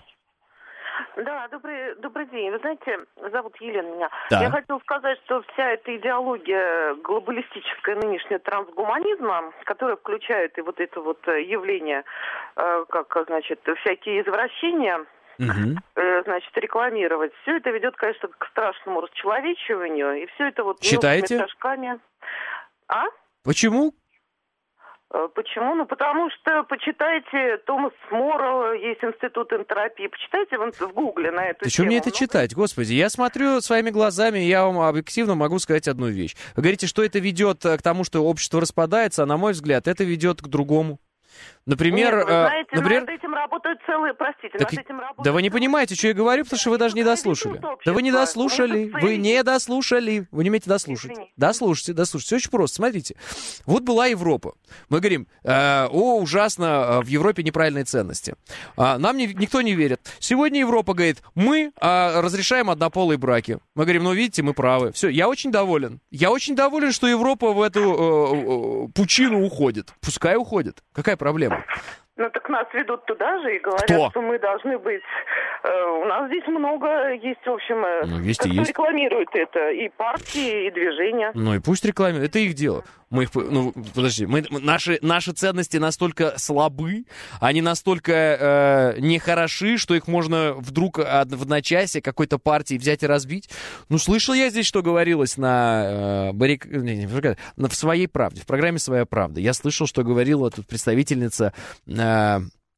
Да, добрый, добрый день. Вы знаете, зовут Елена меня. Да. Я хотела сказать, что вся эта идеология глобалистическая нынешняя трансгуманизма, которая включает и вот это вот явление, как, значит, всякие извращения, Угу. значит, рекламировать, все это ведет, конечно, к страшному расчеловечиванию, и все это вот Считаете? мелкими шажками. А? Почему? Почему? Ну, потому что почитайте Томас Морроу, есть институт энтропии, почитайте в, в Гугле на эту Да тему. что мне это Ну, читать, господи? Я смотрю своими глазами, я вам объективно могу сказать одну вещь. Вы говорите, что это ведет к тому, что общество распадается, а на мой взгляд, это ведет к другому. Например, Нет, вы знаете, э, например... над этим работают целые, простите, Так, над этим работают... да вы не понимаете, что я говорю, потому что вы даже не дослушали. Да вы не дослушали, вы не дослушали. Вы не умеете дослушать. Дослушайте, дослушайте. Очень просто, смотрите. Вот была Европа. Мы говорим, э, о, ужасно, в Европе неправильные ценности. А, нам не, никто не верит. Сегодня Европа говорит, мы а, разрешаем однополые браки. Мы говорим, ну видите, мы правы. Все, я очень доволен. Я очень доволен, что Европа в эту э, э, пучину уходит. Пускай уходит. Какая проблема? Ну так нас ведут туда же и говорят, Кто? что мы должны быть... Э, у нас здесь много есть, в общем, э, Ну, есть и кто есть. рекламирует это, и партии, и движения. Ну и пусть рекламируют, это их дело. Мы их, ну, подожди, мы, наши, наши ценности настолько слабы, они настолько э, нехороши, что их можно вдруг в одночасье какой-то партии взять и разбить. Ну, слышал я здесь, что говорилось на, э, баррик... не, не, на в «Своей правде», в программе «Своя правда». Я слышал, что говорила тут представительница э,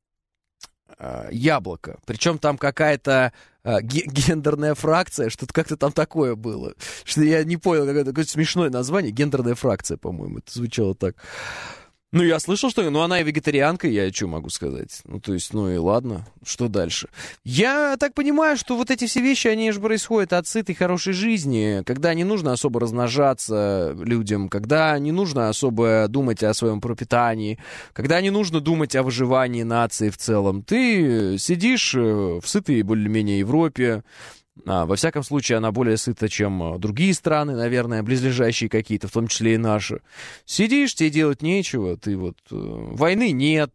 э, «Яблоко». Причем там какая-то э, ге- гендерная фракция, что-то как-то там такое было. Что я не понял, какое-то такое смешное название. Гендерная фракция, по-моему, это звучало так. Ну, я слышал, что... Ну, она и вегетарианка, я что могу сказать? Ну, то есть, ну и ладно, что дальше? Я так понимаю, что вот эти все вещи, они же происходят от сытой хорошей жизни, когда не нужно особо размножаться людям, когда не нужно особо думать о своем пропитании, когда не нужно думать о выживании нации в целом. Ты сидишь в сытой более-менее Европе, А, во всяком случае, она более сыта, чем другие страны, наверное, близлежащие какие-то, в том числе и наши. Сидишь, тебе делать нечего, ты вот... Э, войны нет,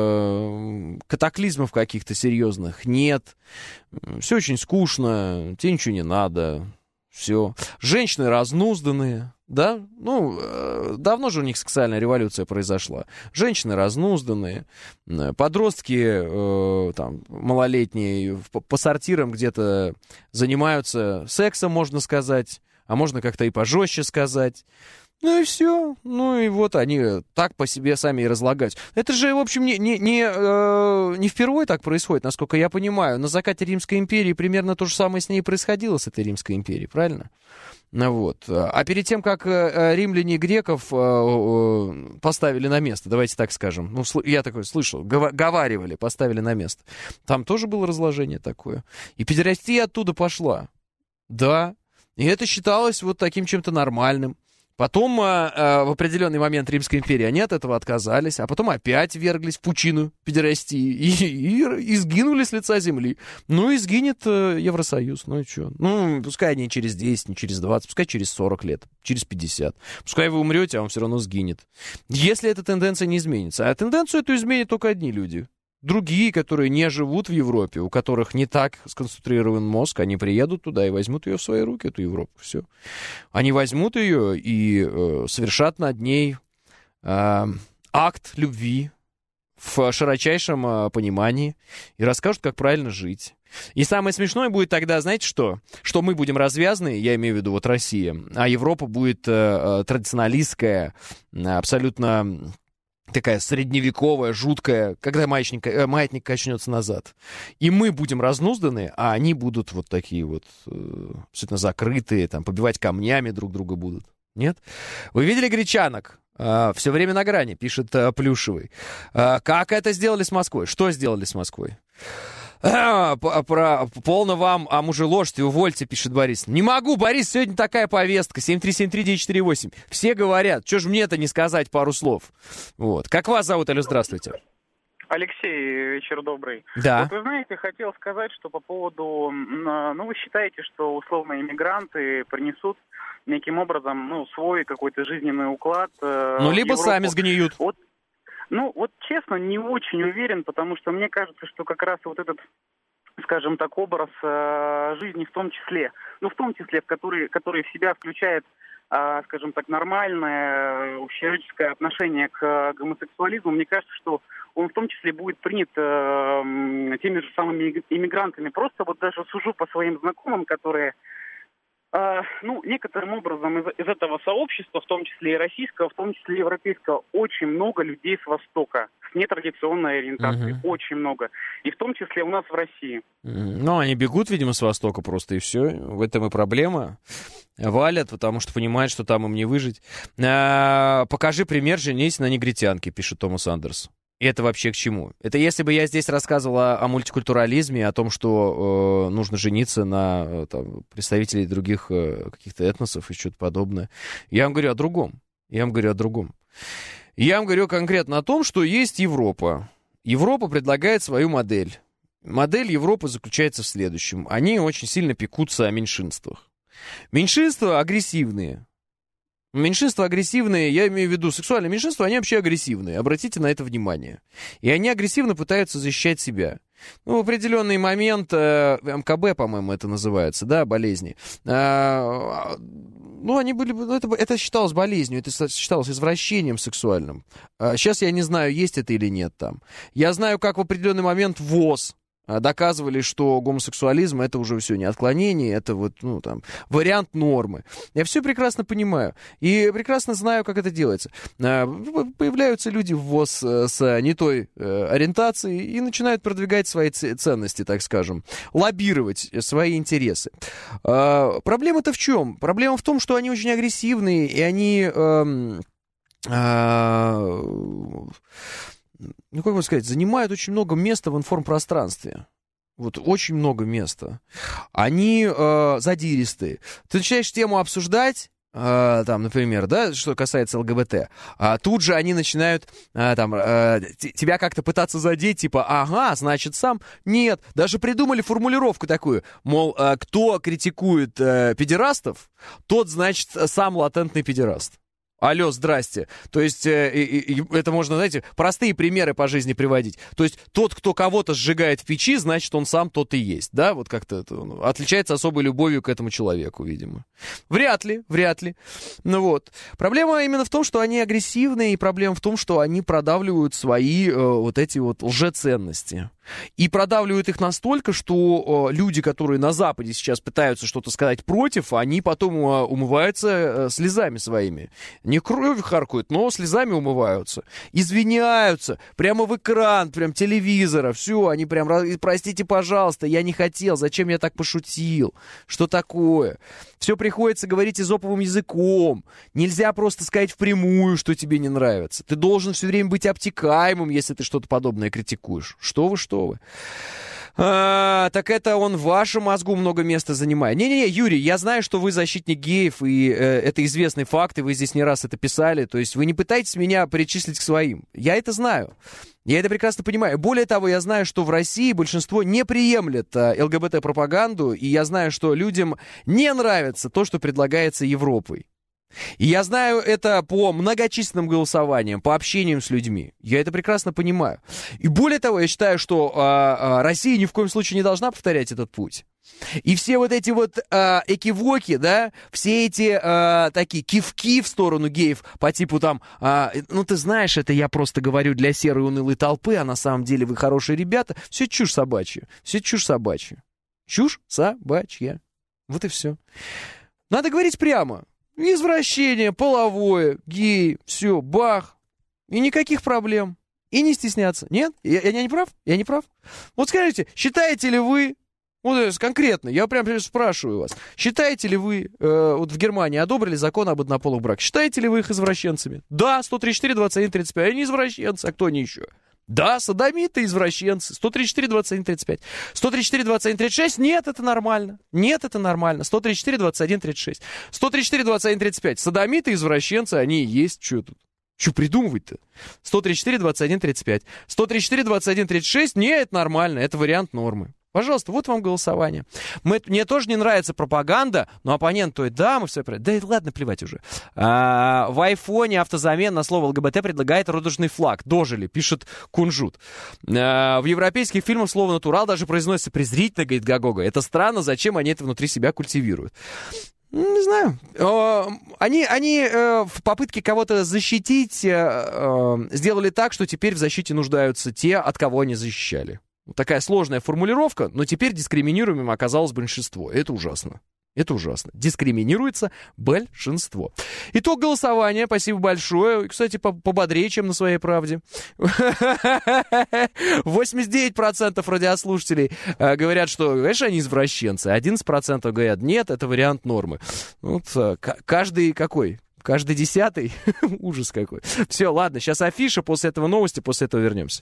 э, катаклизмов каких-то серьезных нет, все очень скучно, тебе ничего не надо, все. Женщины разнузданные, да? Ну, э, давно же у них сексуальная революция произошла. Женщины разнузданные, подростки э, там, малолетние по, по сортирам где-то занимаются сексом, можно сказать, а можно как-то и пожестче сказать. Ну и все. Ну и вот они так по себе сами и разлагаются. Это же, в общем, не, не, не, э, не впервые так происходит, насколько я понимаю. На закате Римской империи примерно то же самое с ней происходило, с этой Римской империей, правильно? Ну вот. А перед тем, как римляне греков поставили на место, давайте так скажем, ну, я такое слышал, говаривали, поставили на место, там тоже было разложение такое. И педерастия оттуда пошла. Да. И это считалось вот таким чем-то нормальным. Потом а, а, в определенный момент Римской империи они от этого отказались, а потом опять верглись в пучину педерастии и, и, и сгинули с лица земли. Ну и сгинет а, Евросоюз, ну и что? Ну, пускай не через десять, не через двадцать, пускай через сорок лет, через пятьдесят. Пускай вы умрете, а он все равно сгинет. Если эта тенденция не изменится. А тенденцию эту изменят только одни люди. Другие, которые не живут в Европе, у которых не так сконцентрирован мозг, они приедут туда и возьмут ее в свои руки, эту Европу. Все. Они возьмут ее и э, совершат над ней э, акт любви в широчайшем э, понимании и расскажут, как правильно жить. И самое смешное будет тогда, знаете что? Что мы будем развязаны, я имею в виду вот Россия, а Европа будет э, традиционалистская, абсолютно... такая средневековая, жуткая, когда маятник, э, маятник качнется назад. И мы будем разнузданы, а они будут вот такие вот э, абсолютно закрытые, там, побивать камнями друг друга будут. Нет? Вы видели гречанок? Э, все время на грани, пишет э, Плюшевый. Э, как это сделали с Москвой? Что сделали с Москвой? А, про, полно вам, а мужеложстве, увольте, пишет Борис. Не могу, Борис, сегодня такая повестка. семь три семь три девять четыре восемь. Все говорят, что ж мне-то не сказать пару слов. Вот. Как вас зовут, алло, здравствуйте. Алексей, вечер добрый. Да. Вот вы знаете, хотел сказать, что по поводу, ну, вы считаете, что условно иммигранты принесут неким образом, ну, свой какой-то жизненный уклад. Ну, либо Европу. Сами сгниют. Вот. Ну, вот честно, не очень уверен, потому что мне кажется, что как раз вот этот, скажем так, образ э, жизни в том числе, ну, в том числе, в который, который в себя включает, э, скажем так, нормальное общечеловеческое отношение к э, гомосексуализму, мне кажется, что он в том числе будет принят э, теми же самыми иммигрантами. Просто вот даже сужу по своим знакомым, которые... Ну, некоторым образом из, из этого сообщества, в том числе и российского, в том числе и европейского, очень много людей с Востока, с нетрадиционной ориентацией, uh-huh. очень много. И в том числе у нас в России. Uh-huh. Ну, они бегут, видимо, с Востока просто, и все. В этом и проблема. Валят, потому что понимают, что там им не выжить. А, покажи пример, женись на негритянке, пишет Томас Андерс. И это вообще к чему? Это если бы я здесь рассказывал о, о мультикультурализме, о том, что э, нужно жениться на э, там, представителей других э, каких-то этносов и что-то подобное. Я вам говорю о другом. Я вам говорю о другом. Я вам говорю конкретно о том, что есть Европа. Европа предлагает свою модель. Модель Европы заключается в следующем. Они очень сильно пекутся о меньшинствах. Меньшинства агрессивные. Меньшинства агрессивные, я имею в виду сексуальные меньшинства, они вообще агрессивные. Обратите на это внимание. И они агрессивно пытаются защищать себя. Ну, в определенный момент, э, эм ка бэ, по-моему, это называется, да, болезни. Э, ну, они были, ну, это, это считалось болезнью, это считалось извращением сексуальным. Э, сейчас я не знаю, есть это или нет там. Я знаю, как в определенный момент ВОЗ доказывали, что гомосексуализм — это уже все не отклонение, это вот, ну, там, вариант нормы. Я все прекрасно понимаю и прекрасно знаю, как это делается. Появляются люди в ВОЗ с не той ориентацией и начинают продвигать свои ценности, так скажем, лоббировать свои интересы. Проблема-то в чем? Проблема в том, что они очень агрессивные, и они... ну, как можно сказать, занимают очень много места в информпространстве. Вот очень много места. Они э, задиристые. Ты начинаешь тему обсуждать, Uh, там, например, да, что касается ЛГБТ, uh, тут же они начинают uh, там, uh, т- тебя как-то пытаться задеть, типа, ага, значит, сам. Нет, даже придумали формулировку такую, мол, uh, кто критикует uh, педерастов, тот, значит, сам латентный педераст. Алло, здрасте. То есть э, э, э, это можно, знаете, простые примеры по жизни приводить. То есть тот, кто кого-то сжигает в печи, значит, он сам тот и есть. Да, вот как-то это, ну, отличается особой любовью к этому человеку, видимо. Вряд ли, вряд ли. Ну вот. Проблема именно в том, что они агрессивные, и проблема в том, что они продавливают свои э, вот эти вот лжеценности. И продавливают их настолько, что э, люди, которые на Западе сейчас пытаются что-то сказать против, они потом э, умываются э, слезами своими. Не кровью харкают, но слезами умываются. Извиняются прямо в экран, прям телевизора. Все, они прям, простите, пожалуйста, я не хотел, зачем я так пошутил? Что такое? Все приходится говорить эзоповым языком. Нельзя просто сказать впрямую, что тебе не нравится. Ты должен все время быть обтекаемым, если ты что-то подобное критикуешь. Что вы, что вы? А, так это он в вашем мозгу много места занимает. Не-не-не, Юрий, я знаю, что вы защитник геев, и э, это известный факт, и вы здесь не раз это писали. То есть вы не пытаетесь меня причислить к своим. Я это знаю. Я это прекрасно понимаю. Более того, я знаю, что в России большинство не приемлет э, ЛГБТ-пропаганду, и я знаю, что людям не нравится то, что предлагается Европой. И я знаю это по многочисленным голосованиям, по общениям с людьми. Я это прекрасно понимаю. И более того, я считаю, что э, э, Россия ни в коем случае не должна повторять этот путь. И все вот эти вот э, экивоки, да, все эти э, такие кивки в сторону геев по типу там, э, ну ты знаешь, это я просто говорю для серой унылой толпы, а на самом деле вы хорошие ребята. Все чушь собачья, все чушь собачья. Чушь собачья. Вот и все. Надо говорить прямо. Извращение, половое, гей, все, бах. И никаких проблем. И не стесняться. Нет? Я, я не прав? Я не прав? Вот скажите, считаете ли вы, вот конкретно, я прям спрашиваю вас, считаете ли вы, э, вот в Германии одобрили закон об однополых браках, считаете ли вы их извращенцами? Да, сто тридцать четыре, двадцать один, тридцать пять, они извращенцы, а кто они еще? Да, содомиты, извращенцы. сто тридцать четыре, двадцать один, тридцать пять. сто тридцать четыре, двадцать один, тридцать шесть. Нет, это нормально. Нет, это нормально. сто тридцать четыре, двадцать один, тридцать шесть. сто тридцать четыре, двадцать один, тридцать пять. Содомиты, извращенцы, они и есть. Что тут? Что придумывать-то? сто тридцать четыре, двадцать один, тридцать пять. сто тридцать четыре, двадцать один, тридцать шесть. Нет, это нормально. Это вариант нормы. Пожалуйста, вот вам голосование. Мы, мне тоже не нравится пропаганда, но оппонент то и да, мы все про... Да ладно, плевать уже. А, в айфоне автозамен на слово ЛГБТ предлагает радужный флаг. Дожили, пишет Кунжут. А, в европейских фильмах слово натурал даже произносится презрительно, говорит Гагога. Это странно, зачем они это внутри себя культивируют? Не знаю. Они, они в попытке кого-то защитить сделали так, что теперь в защите нуждаются те, от кого они защищали. Такая сложная формулировка, но теперь дискриминируемым оказалось большинство. Это ужасно. Это ужасно. Дискриминируется большинство. Итог голосования. Спасибо большое. Кстати, пободрее, чем на своей правде. восемьдесят девять процентов радиослушателей э, говорят, что, конечно, они извращенцы. одиннадцать процентов говорят, нет, это вариант нормы. Вот, э, каждый какой? Каждый десятый? Ужас какой. Все, ладно, сейчас афиша, после этого новости, после этого вернемся.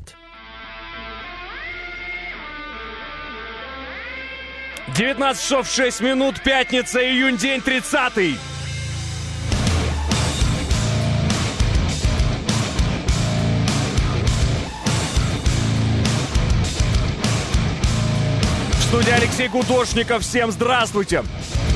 девятнадцать часов шесть минут, пятница, июнь, день тридцатый. В студии Алексей Гудошников. Всем здравствуйте.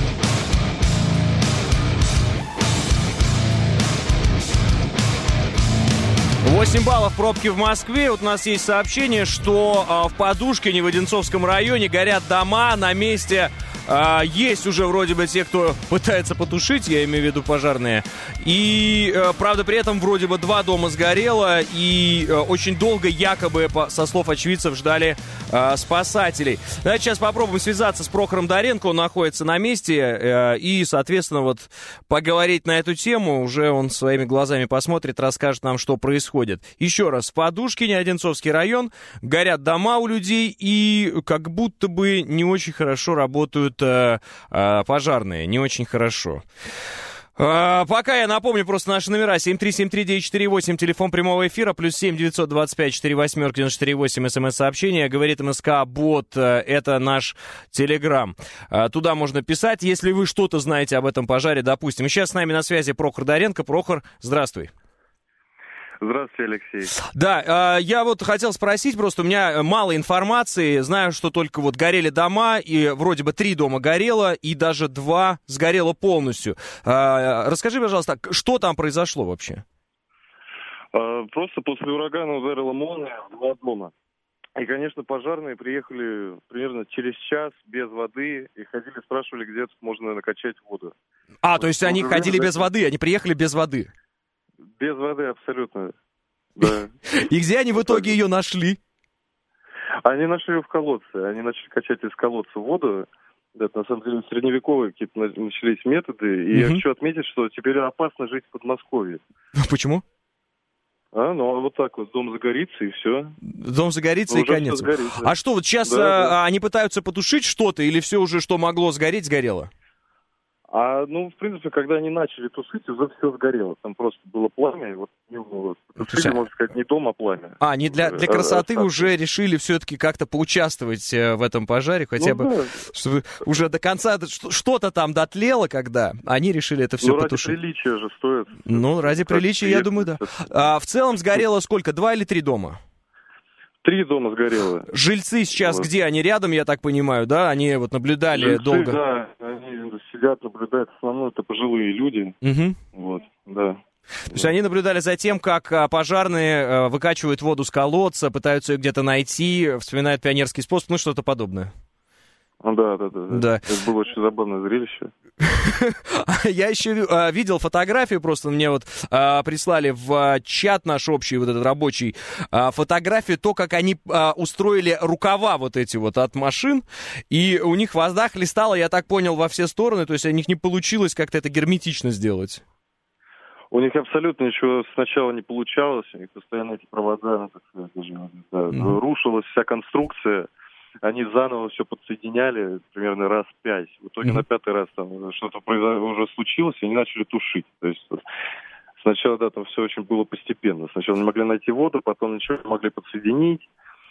восемь баллов пробки в Москве. Вот у нас есть сообщение, что э, в Подушкине в Одинцовском районе горят дома. На месте э, есть уже вроде бы те, кто пытается потушить, я имею в виду пожарные. И, э, правда, при этом вроде бы два дома сгорело. И э, очень долго якобы, по, со слов очевидцев, ждали э, спасателей. Давайте сейчас попробуем связаться с Прохором Доренко. Он находится на месте. Э, и, соответственно, вот поговорить на эту тему. Уже он своими глазами посмотрит, расскажет нам, что происходит. Еще раз, в Подушкине, Одинцовский район, горят дома у людей, и как будто бы не очень хорошо работают э, э, пожарные, не очень хорошо. А, пока я напомню просто наши номера. семь три семь три девять четыре восемь, телефон прямого эфира, плюс семь девятьсот двадцать пять сорок восемь девяносто четыре восемь, смс-сообщение. Говорит МСК-бот, это наш Телеграм. А, туда можно писать, если вы что-то знаете об этом пожаре, допустим. И сейчас с нами на связи Прохор Доренко. Прохор, здравствуй. Здравствуйте, Алексей. Да, я вот хотел спросить, просто у меня мало информации, знаю, что только вот горели дома, и вроде бы три дома горело, и даже два сгорело полностью. Расскажи, пожалуйста, что там произошло вообще? Просто после урагана ударила молния в два дома. И, конечно, пожарные приехали примерно через час без воды и ходили, спрашивали, где тут можно накачать воду. А, то есть они ходили без воды, они приехали без воды? Без воды, абсолютно, да. И где они в итоге ее нашли? Они нашли ее в колодце. Они начали качать из колодца воду. Это, на самом деле, средневековые какие-то начались методы. И я хочу отметить, что теперь опасно жить в Подмосковье. Почему? А, ну, вот так вот. Дом загорится, и все. Дом загорится, и конец. Сгорит, да. А что, вот сейчас да, а, да. они пытаются потушить что-то, или все уже, что могло сгореть, сгорело? А, ну, в принципе, когда они начали тушить, уже все сгорело. Там просто было пламя, и вот, ну, тушили, можно сказать, не дом, а пламя. А, не для, для красоты а, уже решили все-таки как-то поучаствовать в этом пожаре, хотя ну, бы, да. чтобы уже до конца что-то там дотлело, когда они решили это все ну, потушить. ради приличия же стоит. Ну, ради приличия, я думаю, да. А, в целом сгорело сколько, два или три дома? Три дома сгорело. Жильцы сейчас вот. Где? Они рядом, я так понимаю, да? Они вот наблюдали Жильцы, долго? Да, они сидят, наблюдают. В основном это пожилые люди. Угу. Вот, да. То есть они наблюдали за тем, как пожарные выкачивают воду с колодца, пытаются ее где-то найти, вспоминают пионерский способ, ну что-то подобное. Да, да, да, да. да. Это было очень забавное зрелище. Я еще видел фотографию, просто мне вот прислали в чат наш общий, вот этот рабочий, фотографию, то, как они устроили рукава вот эти вот от машин, и у них вода хлестала, я так понял, во все стороны, то есть у них не получилось как-то это герметично сделать. У них абсолютно ничего сначала не получалось, у них постоянно эти провода, так сказать, даже, да, mm-hmm. рушилась вся конструкция. Они заново все подсоединяли примерно раз пять. В итоге mm-hmm. на пятый раз там что-то произошло, уже случилось, и они начали тушить. То есть сначала, да, там все очень было постепенно. Сначала не могли найти воду, потом ничего не могли подсоединить.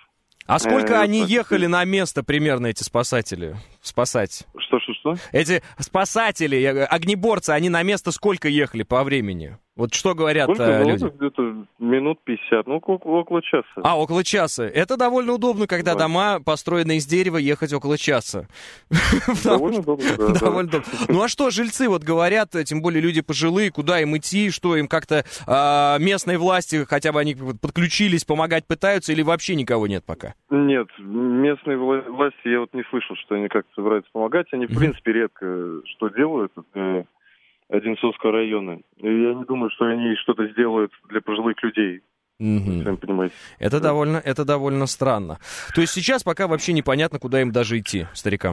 А сколько э, они ехали на место примерно, эти спасатели, спасать? Что, что, что? Эти спасатели, огнеборцы, они на место сколько ехали по времени? Вот что говорят сколько, люди? Ну, где-то минут пятьдесят, ну, около, около часа. А, около часа. Это довольно удобно, когда да. дома, построены из дерева, ехать около часа. Довольно удобно, да. Довольно удобно. Ну, а что жильцы вот говорят, тем более люди пожилые, куда им идти, что им как-то местные власти, хотя бы они подключились, помогать пытаются, или вообще никого нет пока? Нет, местные власти, я вот не слышал, что они как-то собираются помогать. Они, в принципе, редко что делают для Одинцовского района. И я не думаю, что они что-то сделают для пожилых людей. Mm-hmm. Сами понимаете. Это, да. довольно, это довольно странно. То есть сейчас пока вообще непонятно, куда им даже идти, старикам.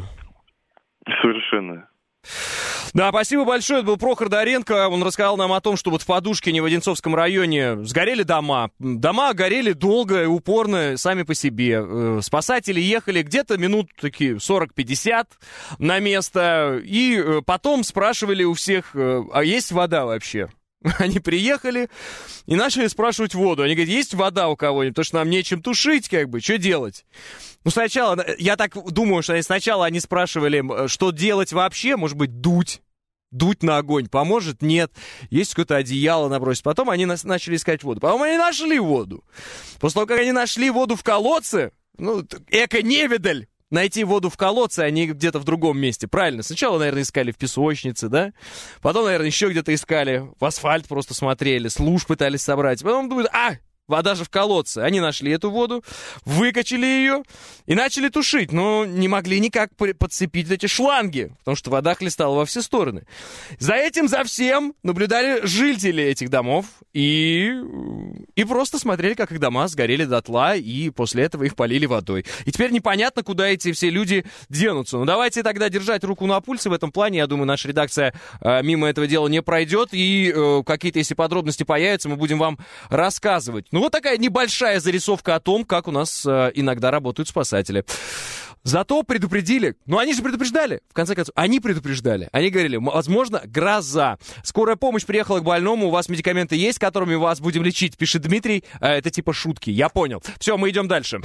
Совершенно. Да, спасибо большое. Это был Прохор Доренко. Он рассказал нам о том, что вот в Подушкине, в Одинцовском районе, сгорели дома. Дома горели долго и упорно сами по себе. Спасатели ехали где-то минут такие сорок-пятьдесят на место. И потом спрашивали у всех, а есть вода вообще? Они приехали и начали спрашивать воду. Они говорят, есть вода у кого-нибудь? Потому что нам нечем тушить, как бы, что делать? Ну, сначала, я так думаю, что сначала они спрашивали, что делать вообще, может быть, дуть. Дуть на огонь поможет? Нет. Есть какое-то одеяло набросить. Потом они нас начали искать воду. Потом они нашли воду. После того, как они нашли воду в колодце, ну, эко-невидаль, найти воду в колодце, а не где-то в другом месте. Правильно. Сначала, наверное, искали в песочнице, да? Потом, наверное, еще где-то искали. В асфальт просто смотрели. С луж пытались собрать. Потом думают, а, вода же в колодце. Они нашли эту воду, выкачали ее и начали тушить. Но не могли никак подцепить эти шланги, потому что вода хлестала во все стороны. За этим, за всем наблюдали жители этих домов и, и просто смотрели, как их дома сгорели дотла, и после этого их полили водой. И теперь непонятно, куда эти все люди денутся. Ну, давайте тогда держать руку на пульсе в этом плане. Я думаю, наша редакция э, мимо этого дела не пройдет, и э, какие-то, если подробности появятся, мы будем вам рассказывать. Ну, вот такая небольшая зарисовка о том, как у нас э, иногда работают спасатели. Зато предупредили. Ну, они же предупреждали, в конце концов. Они предупреждали. Они говорили, возможно, гроза. Скорая помощь приехала к больному, у вас медикаменты есть, которыми вас будем лечить, пишет Дмитрий. Э, это типа шутки, я понял. Все, мы идем дальше.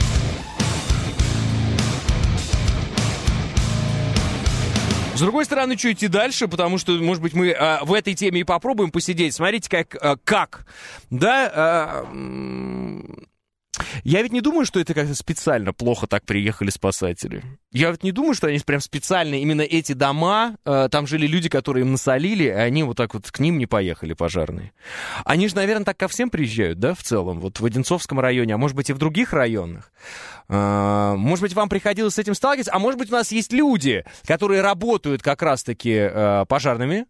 С другой стороны, что идти дальше, потому что, может быть, мы а, в этой теме и попробуем посидеть. Смотрите, как, а, как, да, а, я ведь не думаю, что это как-то специально плохо так приехали спасатели. Я вот не думаю, что они прям специально именно эти дома, а, там жили люди, которые им насолили, и они вот так вот к ним не поехали, пожарные. Они же, наверное, так ко всем приезжают, да, в целом, вот в Одинцовском районе, а может быть и в других районах. А, может быть, вам приходилось с этим сталкиваться, а может быть, у нас есть люди, которые работают как раз-таки а, пожарными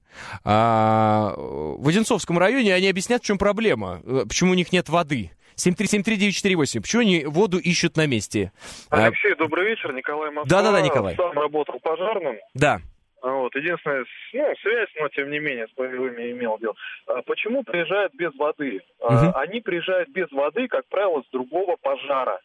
а, в Одинцовском районе, и они объяснят, в чем проблема, почему у них нет воды. семь три семь три девять четыре восемь. Почему они воду ищут на месте? Алексей, добрый вечер. Николай Москва. Да-да-да, Николай. Сам работал пожарным. Да. Вот. Единственная, ну, связь, но тем не менее, с боевыми имел дело. А почему приезжают без воды? Угу. А, они приезжают без воды, как правило, с другого пожара.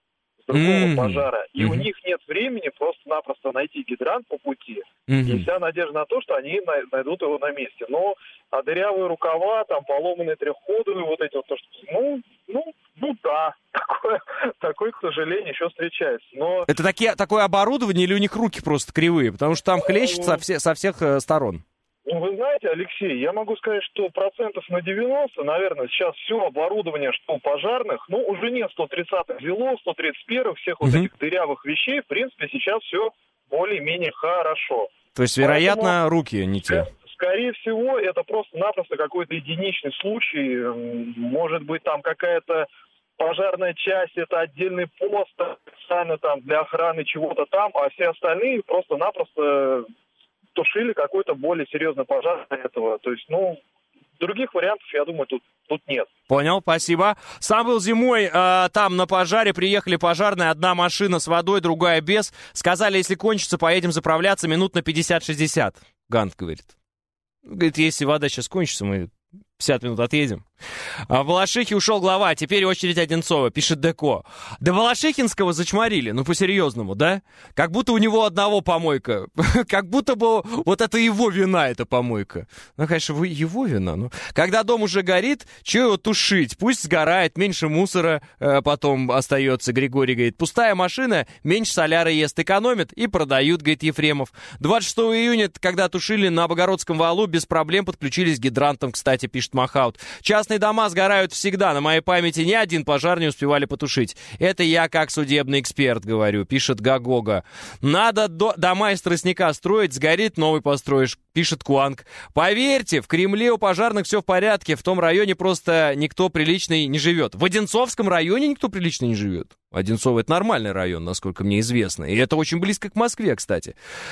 С другого Mm-hmm. пожара. И Mm-hmm. у них нет времени просто-напросто найти гидрант по пути. Mm-hmm. И вся надежда на то, что они найдут его на месте. Но а дырявые рукава, там поломанные трехходовые, вот эти вот, то, что, ну, ну, ну да, такое, такое, к сожалению, еще встречается. Но... Это такие, такое оборудование или у них руки просто кривые? Потому что там хлещет со, все, со всех э, сторон. Ну, вы знаете, Алексей, я могу сказать, что процентов на девяносто, наверное, сейчас все оборудование, что у пожарных, ну, уже нет сто тридцатых ЗИЛов, сто тридцать первых, всех вот Угу. этих дырявых вещей, в принципе, сейчас все более-менее хорошо. То есть, вероятно, Поэтому, руки не те. Скорее всего, это просто-напросто какой-то единичный случай. Может быть, там какая-то пожарная часть, это отдельный пост, специально там для охраны чего-то там, а все остальные просто-напросто тушили какой-то более серьезный пожар для этого. То есть, ну, других вариантов, я думаю, тут, тут нет. Понял, спасибо. Сам был зимой э, там на пожаре, приехали пожарные, одна машина с водой, другая без. Сказали, если кончится, поедем заправляться минут на пятьдесят-шестьдесят. Гант говорит. Говорит, если вода сейчас кончится, мы пятьдесят минут отъедем. А в Балашихе ушел глава, теперь очередь Одинцова, пишет Деко. Да Балашихинского зачморили, ну по-серьезному, да? Как будто у него одного помойка. Как будто бы вот это его вина, эта помойка. Ну, конечно, вы его вина. Ну. Когда дом уже горит, что его тушить? Пусть сгорает, меньше мусора э, потом остается, Григорий говорит. Пустая машина, меньше соляра ест, экономит и продают, говорит Ефремов. двадцать шестого июня, когда тушили на Богородском валу, без проблем подключились к гидрантам, кстати, пишет Махаут. Частные дома сгорают всегда. На моей памяти ни один пожар не успевали потушить. Это я как судебный эксперт говорю, пишет Гагога. Надо до- дома из тростника строить, сгорит, новый построишь, пишет Куанг. Поверьте, в Кремле у пожарных все в порядке, в том районе просто никто приличный не живет. В Одинцовском районе никто приличный не живет. Одинцово — это нормальный район, насколько мне известно. И это очень близко к Москве, кстати.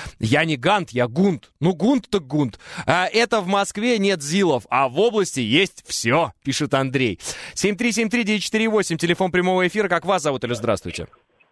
Я не Гант, я Гунт. Ну, Гунт так Гунт. А это в Москве нет ЗИЛов, а в области есть все, пишет Андрей. семь три семь три девять четыре восемь, телефон прямого эфира. Как вас зовут? Или здравствуйте.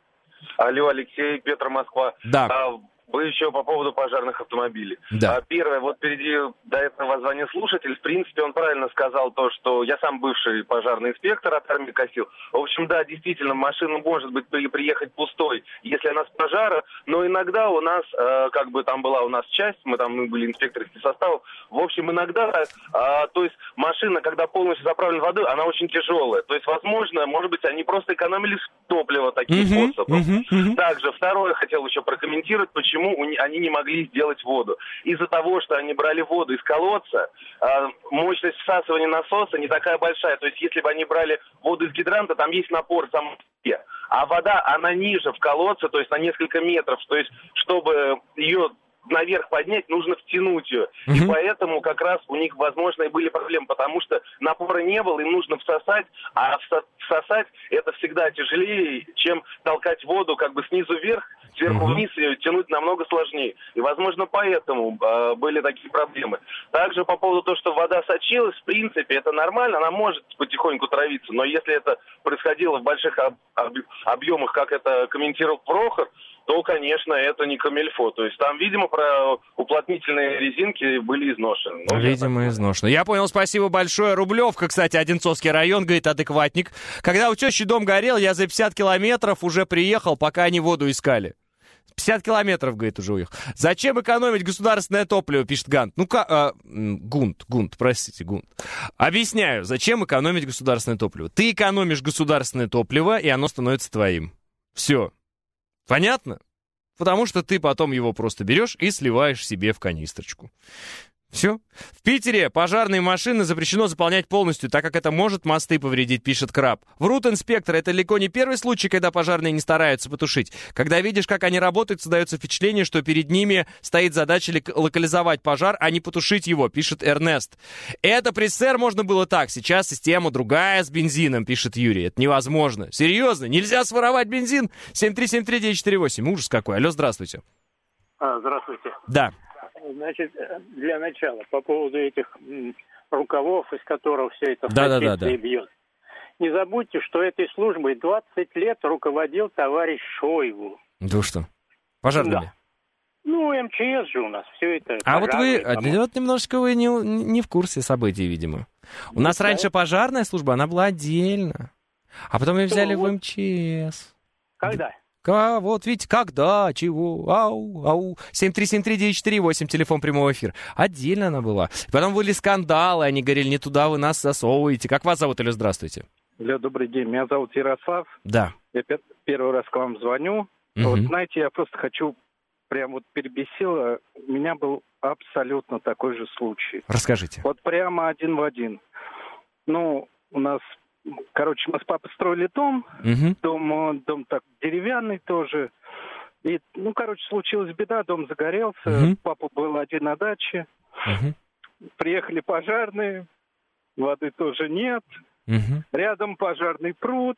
Алло, Алексей, Петр, Москва. Да. А, вы еще по поводу пожарных автомобилей. Да. А, первое, вот впереди до этого вас звонил слушатель. В принципе, он правильно сказал то, что я сам бывший пожарный инспектор от армии Косил. В общем, да, действительно, машина может быть при, приехать пустой, если она с пожара, но иногда у нас, э, как бы там была у нас часть, мы там мы были инспекторы составов, в общем, иногда, э, то есть машина, когда полностью заправлена водой, она очень тяжелая. То есть, возможно, может быть, они просто экономили топливо таким Мгм, способом. мгм, мгм. Также второе хотел еще прокомментировать, почему у не- они не могли сделать воду. Из-за того, что они брали воду из колодца, э, мощность всасывания насоса не такая большая. То есть, если бы они брали воду из гидранта, там есть напор сам по себе. А вода, она ниже в колодце, то есть на несколько метров. То есть, чтобы ее наверх поднять, нужно втянуть ее. И Мгм. поэтому как раз у них, возможно, и были проблемы, потому что напора не было, им нужно всосать, а всо- всосать это всегда тяжелее, чем толкать воду как бы снизу вверх, сверху Мгм. вниз ее тянуть намного сложнее. И, возможно, поэтому э, были такие проблемы. Также по поводу того, что вода сочилась, в принципе, это нормально, она может потихоньку травиться, но если это происходило в больших об- об- объемах, как это комментировал Прохор, то, конечно, это не камильфо. То есть там, видимо, про уплотнительные резинки были изношены. Ну, Видимо, изношено. Я понял, спасибо большое. Рублевка, кстати, Одинцовский район, говорит адекватник. Когда у тещи дом горел, я за пятьдесят километров уже приехал, пока они воду искали. пятьдесят километров, говорит, уже уехал. Зачем экономить государственное топливо, пишет Гант. Ну, ка, а, Гунт, Гунт, простите, Гунт. Объясняю, зачем экономить государственное топливо. Ты экономишь государственное топливо, и оно становится твоим. Все. Понятно? Потому что ты потом его просто берешь и сливаешь себе в канистрочку. Все. В Питере пожарные машины запрещено заполнять полностью, так как это может мосты повредить, пишет Краб. Врут инспекторы. Это далеко не первый случай, когда пожарные не стараются потушить. Когда видишь, как они работают, создается впечатление, что перед ними стоит задача локализовать пожар, а не потушить его, пишет Эрнест. Это при СССР можно было так. Сейчас система другая с бензином, пишет Юрий. Это невозможно. Серьезно? Нельзя своровать бензин? семь три семь три девять четыре восемь. Ужас какой. Алло, здравствуйте. А, здравствуйте. Да. Значит, для начала, по поводу этих м, рукавов, из которых все это да, да, да, да. бьет. Не забудьте, что этой службой двадцать лет руководил товарищ Шойгу. Да что? Пожарными? Да. Ну, МЧС же у нас, все это. А вот вы, вот немножечко вы не, не в курсе событий, видимо. У нас да. раньше пожарная служба, она была отдельно. А потом ее взяли вот. в МЧС. Когда? А, вот видите, когда, чего, ау, ау. семь три семь три девять четыре восемь, телефон прямого эфира. Отдельно она была. Потом были скандалы, они говорили, не туда вы нас засовываете. Как вас зовут, или здравствуйте? Алло, добрый день, меня зовут Ярослав. Да. Я первый раз к вам звоню. Угу. Вот, знаете, я просто хочу, прям вот перебесило, у меня был абсолютно такой же случай. Расскажите. Вот прямо один в один. Ну, у нас... Короче, мы с папой строили дом, uh-huh. дом, дом так деревянный тоже. И, ну, короче, случилась беда, дом загорелся, uh-huh. папа был один на даче. Uh-huh. Приехали пожарные, воды тоже нет. Uh-huh. Рядом пожарный пруд.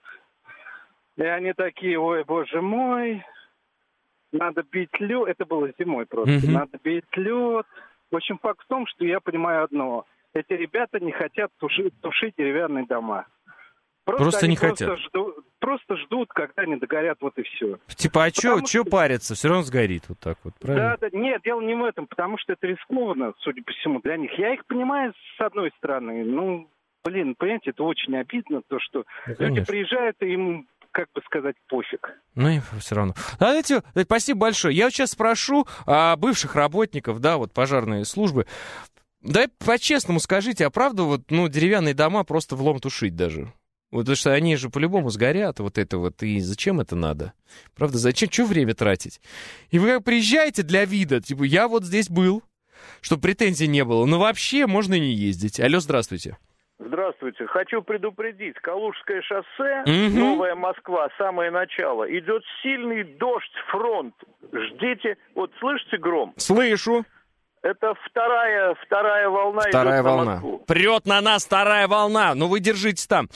И они такие, ой, боже мой, надо бить лед. Это было зимой просто. Uh-huh. Надо бить лед. В общем, факт в том, что я понимаю одно. Эти ребята не хотят тушить, тушить деревянные дома. Просто, просто не просто хотят. Ждут, просто ждут, когда они догорят, вот и все. Типа, а что что... париться? Все равно сгорит вот так вот, правильно? Да, да, нет, дело не в этом, потому что это рискованно, судя по всему, для них. Я их понимаю, с одной стороны. Ну, блин, понимаете, это очень обидно, то, что да, люди приезжают, и им, как бы сказать, пофиг. Ну, и все равно. А, знаете, спасибо большое. Я сейчас спрошу а, бывших работников, да, вот пожарной службы. Да, по-честному скажите, а правда вот, ну, деревянные дома просто влом тушить даже? Вот, потому что они же по-любому сгорят, вот это вот, и зачем это надо? Правда, зачем, что время тратить? И вы как приезжаете для вида, типа, я вот здесь был, чтобы претензий не было, но вообще можно и не ездить. Алло, здравствуйте. Здравствуйте. Хочу предупредить, Калужское шоссе, угу. Новая Москва, самое начало, идет сильный дождь, фронт. Ждите, вот слышите гром? Слышу. Это вторая, вторая волна вторая идет волна. на Москву. Прет на нас вторая волна. Ну вы держитесь там.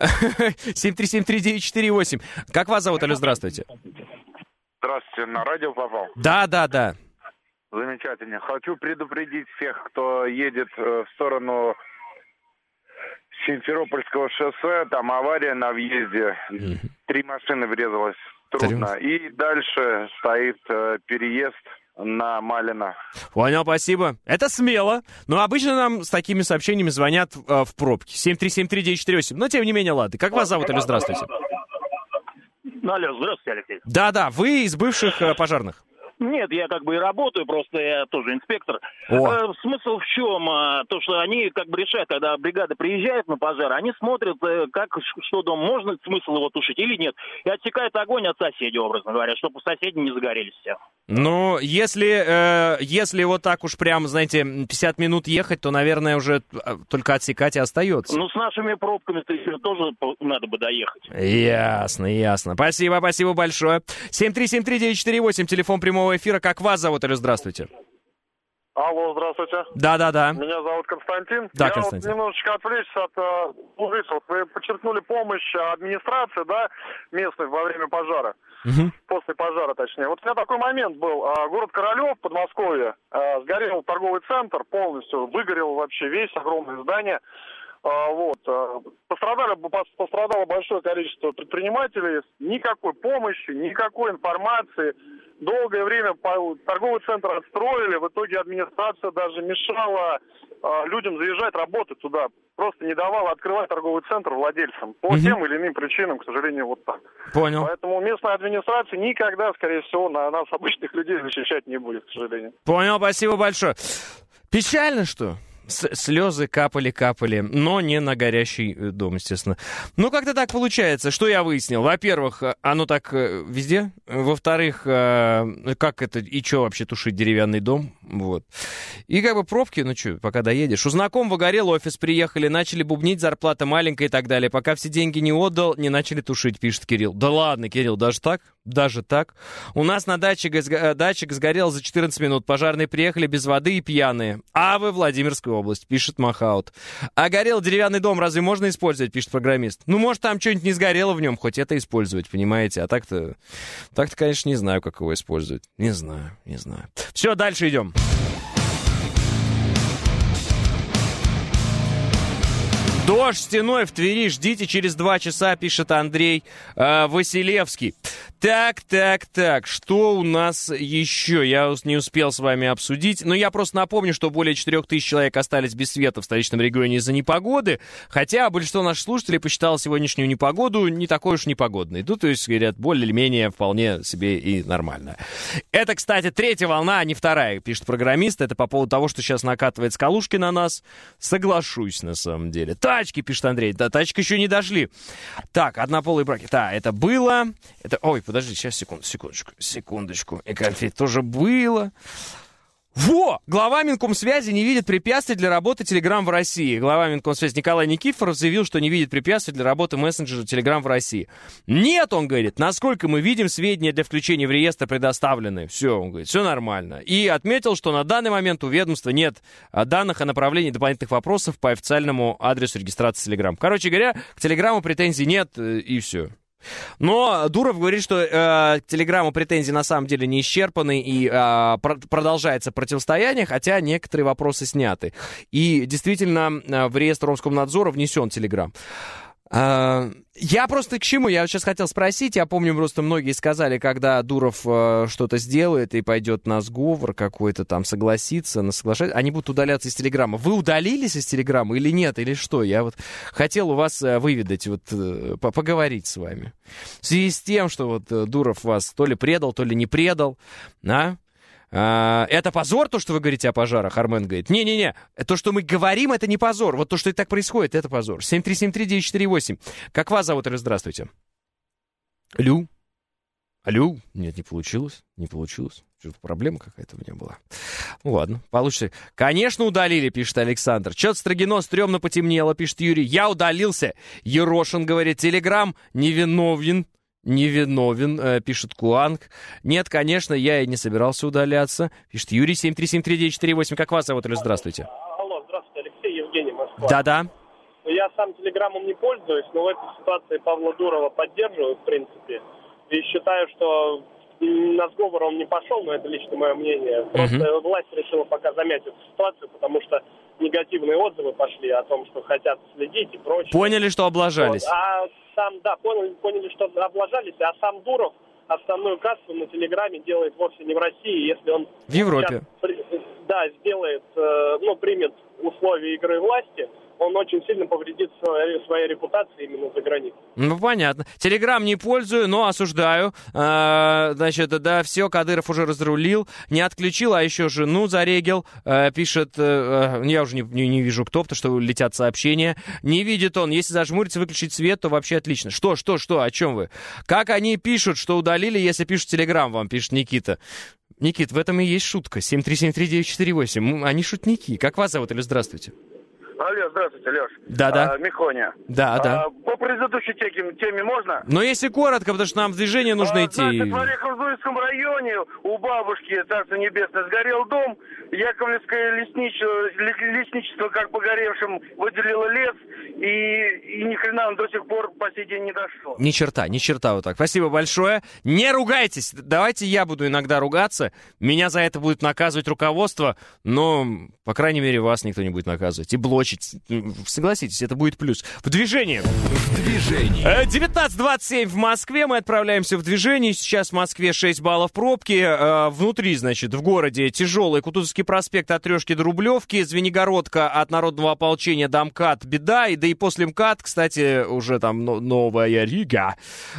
семь три семь три девять четыре восемь. Как вас зовут? Алло, здравствуйте. Здравствуйте, на радио попал? Да, да, да. Замечательно. Хочу предупредить всех, кто едет в сторону Симферопольского шоссе. Там авария на въезде. Mm-hmm. Три машины врезалось. Трудно. Три... И дальше стоит э, переезд на Малина. Понял, спасибо. Это смело. Но обычно нам с такими сообщениями звонят э, в пробке. семь три семь три девять четыре восемь. Но тем не менее, ладно. Как вас зовут? Алло, здравствуйте. Алло, здравствуйте, Алексей. Да-да, вы из бывших э, пожарных. Нет, я как бы и работаю, просто я тоже инспектор. О. Э, смысл в чем? Э, то, что они как бы решают, когда бригада приезжает на пожар, они смотрят, э, как, что дом, можно смысл его тушить или нет. И отсекают огонь от соседей, образно говоря, чтобы соседи не загорелись все. Ну, если, э, если вот так уж прям, знаете, пятьдесят минут ехать, то, наверное, уже только отсекать и остается. Ну, с нашими пробками-то еще тоже надо бы доехать. Ясно, ясно. Спасибо, спасибо большое. семь три семь три девять четыре восемь, телефон прямого эфира. Как вас зовут? Алло, здравствуйте. Алло, здравствуйте. Да-да-да. Меня зовут Константин. Да, Я Константин. вот немножечко отвлечься от э, вот вы подчеркнули помощь администрации, да, местной во время пожара. Угу. После пожара, точнее. Вот у меня такой момент был. А, город Королев, Подмосковье, а, сгорел торговый центр полностью, выгорел вообще весь, огромное здание. А, вот. А, пострадали, пострадало большое количество предпринимателей. Никакой помощи, никакой информации. долгое время торговый центр отстроили, в итоге администрация даже мешала э, людям заезжать работать туда, просто не давала открывать торговый центр владельцам. По Мгм. тем или иным причинам, к сожалению, вот так. Понял. Поэтому местная администрация никогда, скорее всего, на нас, обычных людей, защищать не будет, к сожалению. Понял, спасибо большое. Печально, что? С- слезы капали-капали, но не на горящий э, дом, естественно. Ну, как-то так получается. Что я выяснил? Во-первых, э, оно так э, везде. Во-вторых, э, как это и что вообще тушить деревянный дом? Вот. И как бы пробки, ну что, пока доедешь. У знакомого горел офис, приехали, начали бубнить, зарплата маленькая и так далее. Пока все деньги не отдал, не начали тушить, пишет Кирилл. Да ладно, Кирилл, даже так? Даже так? У нас на даче газ- э, датчик сгорел за четырнадцать минут. Пожарные приехали без воды и пьяные. А вы Владимирская область, пишет Махаут. А горел деревянный дом, разве можно использовать, пишет программист. Ну, может, там что-нибудь не сгорело в нем, хоть это использовать, понимаете? А так-то, так-то, конечно, не знаю, как его использовать. Не знаю, не знаю. Все, дальше идем. Дождь стеной в Твери, ждите через два часа, пишет Андрей э, Василевский. Так, так, так, что у нас еще? Я не успел с вами обсудить, но я просто напомню, что более четырех тысяч человек остались без света в столичном регионе из-за непогоды, хотя большинство наших слушателей посчитало сегодняшнюю непогоду не такой уж непогодной. Ну, то есть, говорят, более-менее вполне себе и нормально. Это, кстати, третья волна, а не вторая, пишет программист. Это по поводу того, что сейчас накатывает скалушки на нас. Соглашусь, на самом деле. Тачки, пишет Андрей. Да, тачки еще не дошли. Так, однополые браки. Да, это было. Это... Ой, подожди, сейчас, секунду, секундочку, секундочку. И конфет тоже было. Во! Глава Минкомсвязи не видит препятствий для работы Telegram в России. Глава Минкомсвязи Николай Никифоров заявил, что не видит препятствий для работы мессенджера Telegram в России. Нет, он говорит, насколько мы видим, сведения для включения в реестр предоставлены. Все, он говорит, все нормально. И отметил, что на данный момент у ведомства нет данных о направлении дополнительных вопросов по официальному адресу регистрации Telegram. Короче говоря, к Телеграму претензий нет, и все. Но Дуров говорит, что э, Телеграму претензии на самом деле не исчерпаны и э, пр- продолжается противостояние, хотя некоторые вопросы сняты. И действительно э, в реестр Роскомнадзора внесен Телеграм. Э, я просто к чему? Я сейчас хотел спросить. Я помню, просто многие сказали, когда Дуров э, что-то сделает и пойдет на сговор какой-то там, согласится, на соглашение, они будут удаляться из Телеграма. Вы удалились из Телеграма или нет, или что? Я вот хотел у вас э, выведать, вот, э, поговорить с вами. В связи с тем, что вот э, Дуров вас то ли предал, то ли не предал, а? А, это позор, то, что вы говорите о пожарах? Армен говорит, не-не-не, то, что мы говорим, это не позор. Вот то, что и так происходит, это позор. семь три семь три девять четыре восемь. Как вас зовут? Здравствуйте. Алло? Алло? Нет, не получилось. Не получилось. Что-то проблема какая-то у меня была. Ну ладно, получится. Конечно, удалили, пишет Александр. Чё-то Строгино стрёмно потемнело, пишет Юрий. Я удалился. Ерошин говорит, Телеграм невиновен. Невиновен, э, пишет Куанг. Нет, конечно, я и не собирался удаляться. Пишет Юрий, семь три семь три девять четыре восемь. Как вас зовут? Здравствуйте. Алло, здравствуйте, Алексей, Евгений, Москва. Да-да. Я сам Телеграмом не пользуюсь, но в этой ситуации Павла Дурова поддерживаю, в принципе. И считаю, что на сговор он не пошел, но это лично мое мнение. Просто uh-huh. власть решила пока замять эту ситуацию, потому что негативные отзывы пошли о том, что хотят следить и прочее. Поняли, что облажались. Вот. А сам, да, поняли, поняли, что облажались, а сам Дуров основную кассу на Телеграме делает вовсе не в России, если он... В Европе. Сейчас, да, сделает, ну, примет условия игры власти, он очень сильно повредит своей, своей репутации именно за границей. Ну, понятно. Телеграм не пользую, но осуждаю. А, значит, да, все, Кадыров уже разрулил. Не отключил, а еще жену зарегил. А, пишет, а, я уже не, не, не вижу кто, потому что летят сообщения. Не видит он. Если зажмуриться, выключить свет, то вообще отлично. Что, что, что, о чем вы? Как они пишут, что удалили, если пишут Телеграм, вам пишет Никита. Никит, в этом и есть шутка. семь три семь три девять четыре восемь. Они шутники. Как вас зовут? Или здравствуйте? Алло, здравствуйте, Леш. Да-да. А, Михоня. Да, а, да. По предыдущей теме, теме можно? Но если коротко, потому что нам в движение нужно а, идти. Значит, в Орехово-Зуевском районе у бабушки, Царство Небесное, сгорел дом. Яковлевское лесничество, лесничество как погоревшим выделило лес. И, и ни хрена он до сих пор по сей день не дошло. Ни черта, ни черта вот так. Спасибо большое. Не ругайтесь. Давайте я буду иногда ругаться. Меня за это будет наказывать руководство, но, по крайней мере, вас никто не будет наказывать. И блочить увеличить. Согласитесь, это будет плюс. В движении. В движении. девятнадцать двадцать семь в Москве. Мы отправляемся в движение. Сейчас в Москве шесть баллов пробки. Внутри, значит, в городе тяжелый Кутузовский проспект от Трешки до Рублевки. Звенигородка от Народного ополчения до МКАД. Беда. И да и после МКАД, кстати, уже там Новая Рига.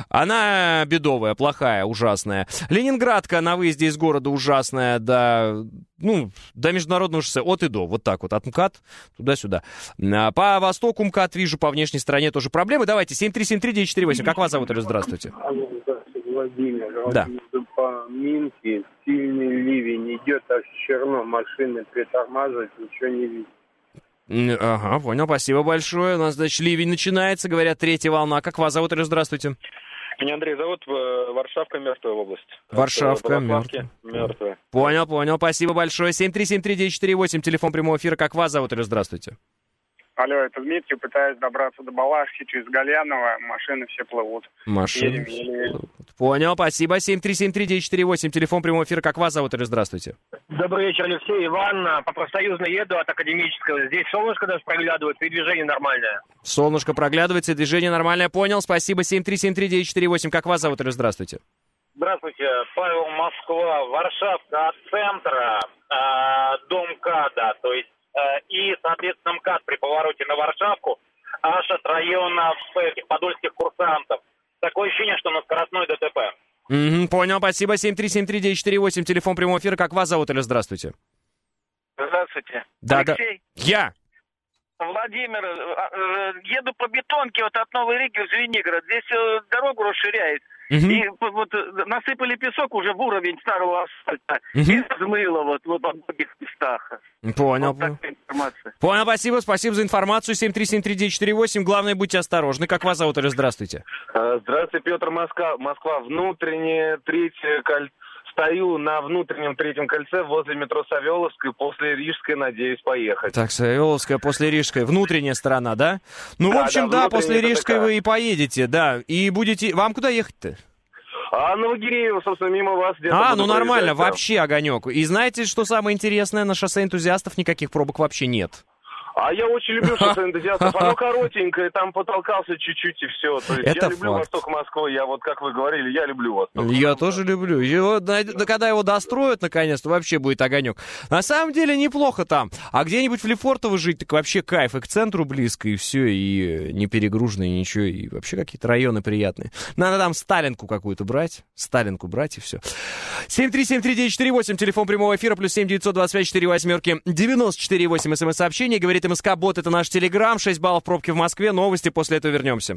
Она бедовая, плохая, ужасная. Ленинградка на выезде из города ужасная до, ну, до Международного шоссе. От и до. Вот так вот. От МКАД туда-сюда. По востоку МКАД вижу, по внешней стороне тоже проблемы. Давайте, семь три семь три девять четыре восемь. Как вас зовут? Здравствуйте. Владимир. Да. По Минке сильный ливень идет, аж черно. Машины притормаживают, ничего не видно. Ага, понял, спасибо большое. У нас, значит, ливень начинается, говорят, третья волна. Как вас зовут? Здравствуйте. Меня Андрей зовут, Варшавка, мертвая область. Варшавка, мертвая. Мертвая. Понял, понял, спасибо большое. семь три семь три девять четыре восемь, телефон прямого эфира. Как вас зовут? Здравствуйте. Алло, это Дмитрий, пытаюсь добраться до Балашки через Гальяново, машины все плывут. Машины плывут. Понял, спасибо. семь три семь три девять четыре восемь, телефон прямого эфира. Как вас зовут? Здравствуйте. Добрый вечер, Алексей. Иван, по профсоюзной еду от Академического. Здесь солнышко даже проглядывается, и движение нормальное. Солнышко проглядывается, и движение нормальное. Понял, спасибо. семь три семь три девять четыре восемь. Как вас зовут? Здравствуйте. Здравствуйте, Павел, Москва, Варшавка от центра э, до МКАДа, то есть и, соответственно, МКАД при повороте на Варшавку аж от района этих подольских курсантов. Такое ощущение, что на скоростной ДТП. Mm-hmm, понял, спасибо. семь три семь три девять четыре восемь, телефон прямого эфира. Как вас зовут? Или здравствуйте. Здравствуйте. Да, Алексей? Да. Я. Владимир, еду по бетонке вот от Новой Риги в Звенигород. Здесь дорогу расширяют. Угу. И вот насыпали песок уже в уровень старого асфальта. Угу. И размыло вот, вот в многих местах. Понял. Вот такая информация. Понял, спасибо. Спасибо за информацию. семь три семь три девять четыре восемь. Главное, будьте осторожны. Как вас зовут? Или здравствуйте. Здравствуйте, Петр, Москва. Москва. Внутреннее третье кольцо. Стою на внутреннем третьем кольце возле метро Савеловской, после Рижской, надеюсь поехать. Так, Савеловская, после Рижской. Внутренняя сторона, да? Ну, да, в общем, да, да после Рижской вы и поедете, да. И будете... Вам куда ехать-то? А Новогиреево, собственно, мимо вас где-то. А, ну нормально, вообще огонек. И знаете, что самое интересное? На шоссе энтузиастов никаких пробок вообще нет. А я очень люблю шоссе энтузиастов. Оно коротенькое, там потолкался чуть-чуть и все. То есть это я люблю факт. Восток Москвы. Я вот, как вы говорили, я люблю Восток. Я тоже люблю. Его, да, когда его достроят, наконец-то, вообще будет огонек. На самом деле неплохо там. А где-нибудь в Лефортово жить, так вообще кайф. И к центру близко, и все, и не перегружено, и ничего. И вообще какие-то районы приятные. Надо там Сталинку какую-то брать. Сталинку брать, и все. семь три семь три девять четыре восемь, телефон прямого эфира, плюс семь девятьсот двадцать пять четыре восьмерки девяносто четыре восемь, смс-сообщение. Говорит МСК-бот, это наш Телеграм. шесть баллов пробки в Москве. Новости, после этого вернемся.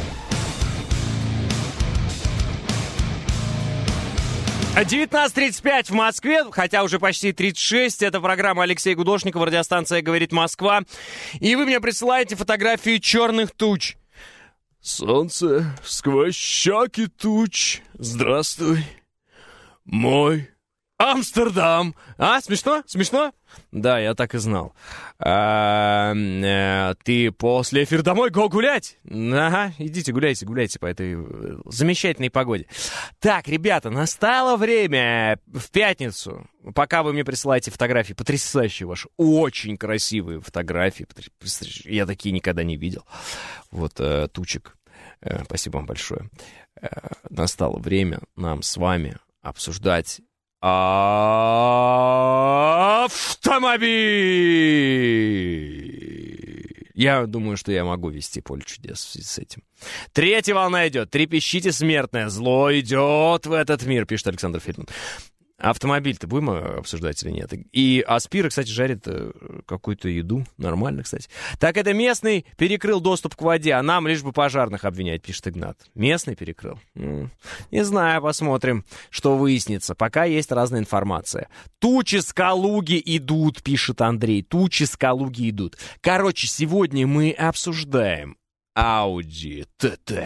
девятнадцать тридцать пять в Москве, хотя уже почти тридцать шесть. Это программа Алексея Гудошникова, радиостанция «Говорит Москва». И вы мне присылаете фотографии черных туч. Солнце сквозь щеки туч. Здравствуй, мой Амстердам. А, смешно? Смешно? Да, я так и знал. А, а, ты после эфира домой го гулять? Ага, идите гуляйте, гуляйте по этой замечательной погоде. Так, ребята, настало время в пятницу, пока вы мне присылаете фотографии, потрясающие ваши, очень красивые фотографии. Я такие никогда не видел. Вот, э, тучек. Э, спасибо вам большое. Э, настало время нам с вами обсуждать автомобиль. Я думаю, что я могу вести поле чудес в связи с этим. Третья волна идет. Трепещите, смертное. Зло идет в этот мир, пишет Александр Фельдман. Автомобиль-то будем обсуждать или нет? И Аспира, кстати, жарит какую-то еду. Нормально, кстати. Так это местный перекрыл доступ к воде, а нам лишь бы пожарных обвинять, пишет Игнат. Местный перекрыл? Ну, не знаю, посмотрим, что выяснится. Пока есть разная информация. Тучи с Калуги идут, пишет Андрей. Тучи с Калуги идут. Короче, сегодня мы обсуждаем Audi ти ти.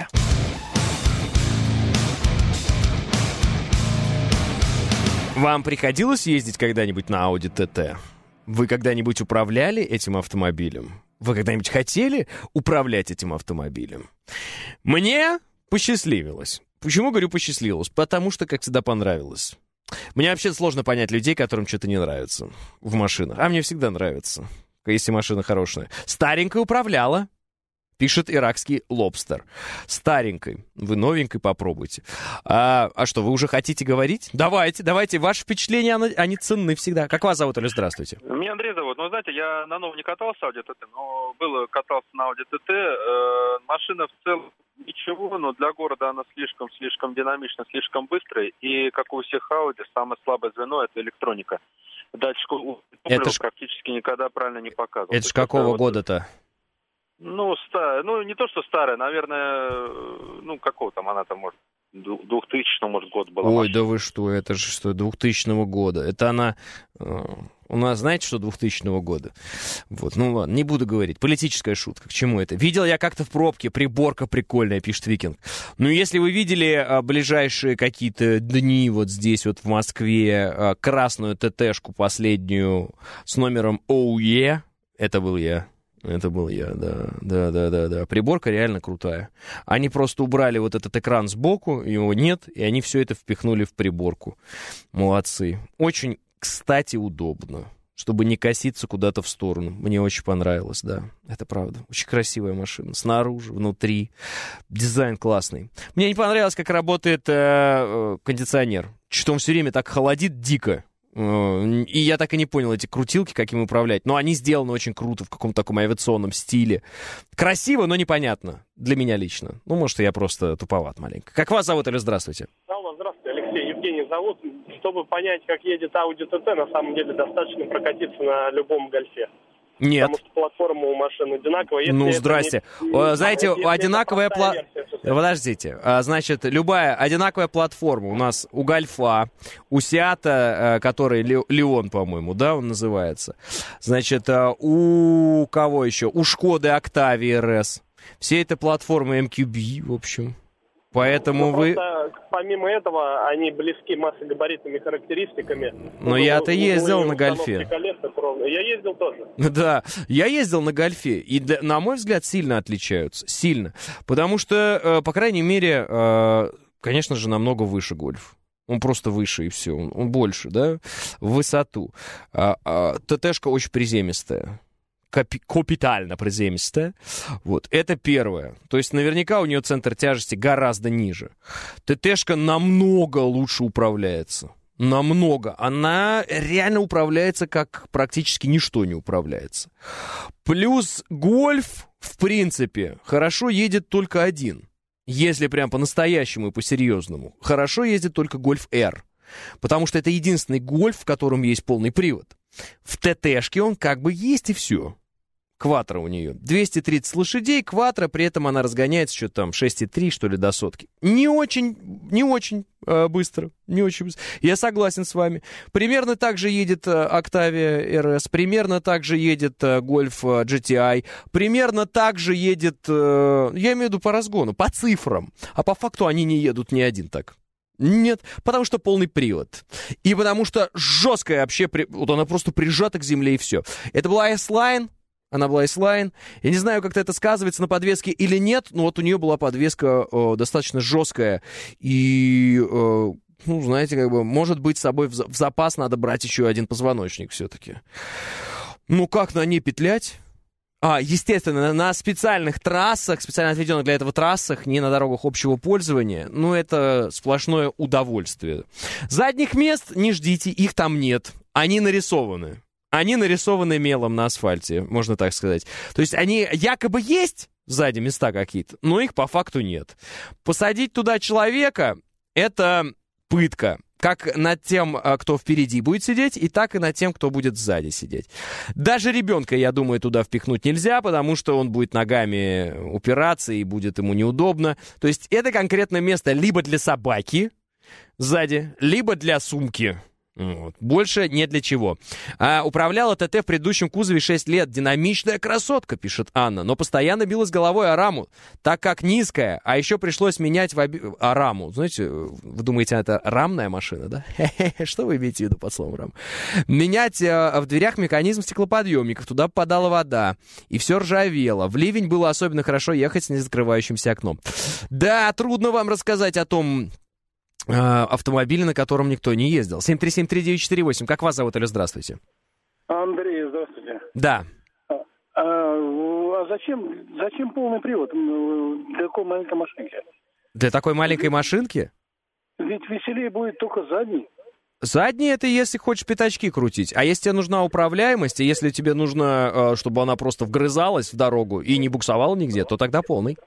Вам приходилось ездить когда-нибудь на Audi ти ти? Вы когда-нибудь управляли этим автомобилем? Вы когда-нибудь хотели управлять этим автомобилем? Мне посчастливилось. Почему говорю посчастливилось? Потому что, как всегда, понравилось. Мне вообще сложно понять людей, которым что-то не нравится в машинах. А мне всегда нравится. если машина хорошая. Старенькая управляла, пишет иракский лобстер. Старенькой. Вы новенькой попробуйте. А, а что, вы уже хотите говорить? Давайте, давайте. Ваши впечатления, они, они ценны всегда. Как вас зовут, или здравствуйте? Меня Андрей зовут. Ну, знаете, я на новом не катался Audi ти ти, но было катался на Audi ти ти. Э, машина в целом ничего, но для города она слишком-слишком динамична, слишком быстрая. И, как у всех Audi, самое слабое звено — это электроника. Датчик топлива ж... практически никогда правильно не показывал. Это ж какого вот... года-то? Ну, старая, ну, не то, что старая, наверное, ну, какого там она там, может, двухтысячного, может, год была. Ой, да вы что, это же что, двухтысячного года. Это она, э, у нас, знаете, что двухтысячного года? Вот, ну ладно, не буду говорить. Политическая шутка, к чему это? Видел я как-то в пробке, приборка прикольная, пишет Викинг. Ну, если вы видели а, ближайшие какие-то дни вот здесь вот в Москве а, красную ТТшку последнюю с номером о е, это был я. Это был я, да, да, да, да, да. Приборка реально крутая. Они просто убрали вот этот экран сбоку, его нет, и они все это впихнули в приборку. Молодцы. Очень, кстати, удобно, чтобы не коситься куда-то в сторону. Мне очень понравилось, да, это правда. Очень красивая машина. Снаружи, внутри. Дизайн классный. Мне не понравилось, как работает э, э, кондиционер. Что-то он все время так холодит дико. И я так и не понял эти крутилки, как им управлять. Но они сделаны очень круто, в каком-то таком авиационном стиле. Красиво, но непонятно. Для меня лично. Ну, может, я просто туповат маленько. Как вас зовут, или здравствуйте? Алло, здравствуйте, Алексей. Евгений зовут. Чтобы понять, как едет Audi ти ти, на самом деле достаточно прокатиться на любом гольфе. Нет. Потому что платформа у машин одинаковая. Если ну, здрасте. Не... Знаете, если одинаковая платформа... Подождите. Значит, любая одинаковая платформа у нас у Гольфа, у Сиата, который Леон, по-моему, да, он называется. Значит, у кого еще? У Шкоды Октавии эр эс. Все это платформы эм кью би, в общем. Поэтому ну, вы... Просто, помимо этого, они близки массогабаритными характеристиками. Но ну, я-то ездил на Гольфе. Я ездил тоже. Да, я ездил на Гольфе. И, на мой взгляд, сильно отличаются. Сильно. Потому что, по крайней мере, конечно же, намного выше Гольф. Он просто выше, и все. Он, он больше, да, в высоту. А, а, ТТшка очень приземистая. Капитально приземистая. Вот, это первое. То есть наверняка у нее центр тяжести гораздо ниже. ТТшка намного лучше управляется. Намного. Она реально управляется, как практически ничто не управляется. Плюс Гольф, в принципе, хорошо едет только один. Если прям по-настоящему и по-серьезному. Хорошо ездит только Гольф R. Потому что это единственный Гольф, в котором есть полный привод. В ТТшке он как бы есть и все. Кватро у нее. двести тридцать лошадей, кватро, при этом она разгоняется что-то там шесть и три, что ли, до сотки. Не очень, не очень э, быстро. Не очень быстро. Я согласен с вами. Примерно так же едет э, Octavia эр эс, примерно так же едет э, Golf э, джи ти ай, примерно так же едет, э, я имею в виду по разгону, по цифрам. А по факту они не едут ни один так. Нет, потому что полный привод. И потому что жесткая вообще, вот она просто прижата к земле и все. Это была S-Line, она была S-Line. Я не знаю, как-то это сказывается на подвеске или нет, но вот у нее была подвеска э, достаточно жесткая. И, э, ну, знаете, как бы, может быть, с собой в, в запас надо брать еще один позвоночник все-таки. Ну, как на ней петлять? А, естественно, на специальных трассах, специально отведенных для этого трассах, не на дорогах общего пользования, ну, это сплошное удовольствие. Задних мест не ждите, их там нет. Они нарисованы. Они нарисованы мелом на асфальте, можно так сказать. То есть они якобы есть сзади места какие-то, но их по факту нет. Посадить туда человека — это пытка. Как над тем, кто впереди будет сидеть, и так и над тем, кто будет сзади сидеть. Даже ребенка, я думаю, туда впихнуть нельзя, потому что он будет ногами упираться, и будет ему неудобно. То есть это конкретное место либо для собаки сзади, либо для сумки. Вот. Больше не для чего. А, управляла ТТ в предыдущем кузове шесть лет. Динамичная красотка, пишет Анна. Но постоянно билась головой о раму, так как низкая. А еще пришлось менять в оби... о раму. Знаете, вы думаете, это рамная машина, да? Что вы имеете в виду под словом рам? Менять а, в дверях механизм стеклоподъемников. Туда попадала вода. И все ржавело. В ливень было особенно хорошо ехать с незакрывающимся окном. Да, трудно вам рассказать о том... автомобиле, на котором никто не ездил. семь три семь три девять четыре восемь. Как вас зовут, или здравствуйте? Андрей, здравствуйте. Да. зачем, зачем полный привод для такой маленькой машинки? Для такой маленькой машинки? Ведь веселее будет только задний. Задний — это если хочешь пятачки крутить. А если тебе нужна управляемость, и если тебе нужно, чтобы она просто вгрызалась в дорогу и не буксовала нигде, то тогда полный.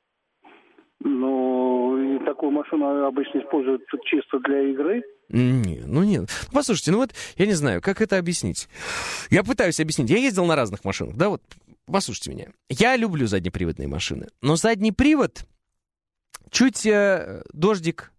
Ну, и такую машину обычно используют чисто для игры. Не, ну нет. Послушайте, ну вот, я не знаю, как это объяснить. Я пытаюсь объяснить. Я ездил на разных машинах, да, вот, послушайте меня. Я люблю заднеприводные машины, но задний привод, чуть э, дождик,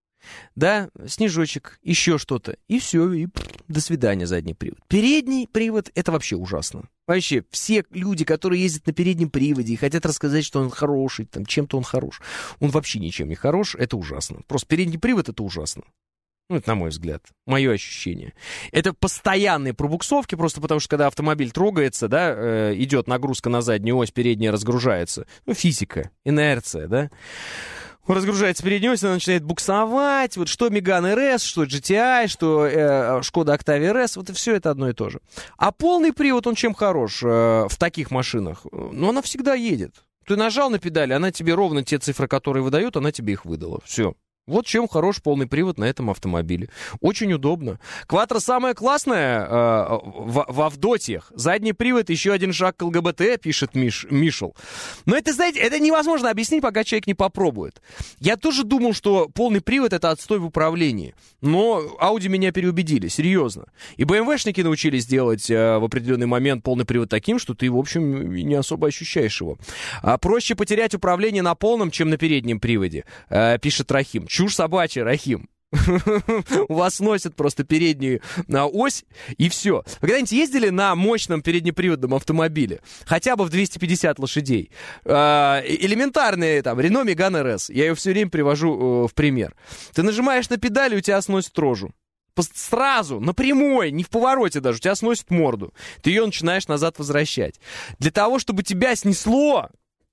да, снежочек, еще что-то, и все, и пфф, до свидания, задний привод. Передний привод — это вообще ужасно. Вообще, все люди, которые ездят на переднем приводе и хотят рассказать, что он хороший, там, чем-то он хорош, он вообще ничем не хорош, это ужасно. Просто передний привод — это ужасно. Ну, это на мой взгляд, мое ощущение. Это постоянные пробуксовки, просто потому что, когда автомобиль трогается, да, э, идет нагрузка на заднюю ось, передняя разгружается. Ну, физика, инерция, да. Он разгружается передняя ось, она начинает буксовать. Вот что Меган эр эс, что джи ти ай, что э, Шкода Октавия эр эс, вот все это одно и то же. А полный привод, он чем хорош э, в таких машинах? Ну, она всегда едет. Ты нажал на педали, она тебе ровно те цифры, которые выдает, она тебе их выдала. Все. Вот чем хорош полный привод на этом автомобиле. Очень удобно. Кваттро самое классное э, в, в Авдотьях. Задний привод, еще один шаг к эл гэ бэ тэ, пишет Миш, Мишел. Но это, знаете, это невозможно объяснить, пока человек не попробует. Я тоже думал, что полный привод — это отстой в управлении. Но Audi меня переубедили, серьезно. И бэ эм вэ-шники научились делать э, в определенный момент полный привод таким, что ты, в общем, не особо ощущаешь его. А проще потерять управление на полном, чем на переднем приводе, э, пишет Рахим. Чушь собачья, Рахим. У вас носят просто переднюю ось, и все. Вы когда-нибудь ездили на мощном переднеприводном автомобиле? Хотя бы в двести пятьдесят лошадей. Э, элементарные, там, Renault Megane эр эс. Я ее все время привожу э, в пример. Ты нажимаешь на педали, у тебя сносит рожу. Сразу, напрямую, не в повороте даже, у тебя сносит морду. Ты ее начинаешь назад возвращать. Для того, чтобы тебя снесло,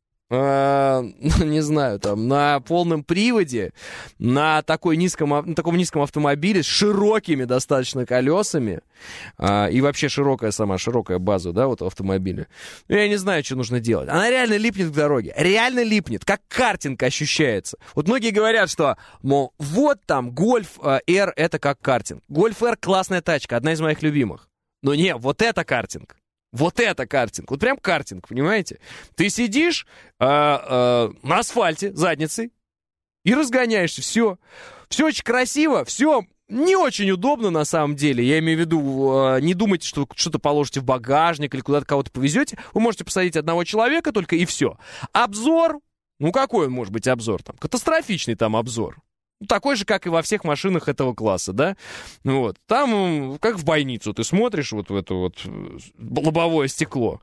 Uh, не знаю, там, на полном приводе, на, такой низком, на таком низком автомобиле с широкими достаточно колесами, uh, и вообще широкая сама, широкая база, да, вот автомобиля. Я не знаю, что нужно делать. Она реально липнет к дороге, реально липнет, как картинг ощущается. Вот многие говорят, что, мол, вот там Golf R это как картинг. Golf R классная тачка, одна из моих любимых. Но не, вот это картинг. Вот это картинг. Вот прям картинг, понимаете? Ты сидишь э, э, на асфальте задницей и разгоняешься. Все. Все очень красиво. Все не очень удобно на самом деле. Я имею в виду, э, не думайте, что что-то положите в багажник или куда-то кого-то повезете. Вы можете посадить одного человека только, и все. Обзор. Ну, какой он может быть обзор там? Катастрофичный там обзор. Такой же, как и во всех машинах этого класса, да? Вот. Там, как в бойницу, ты смотришь вот в это вот лобовое стекло.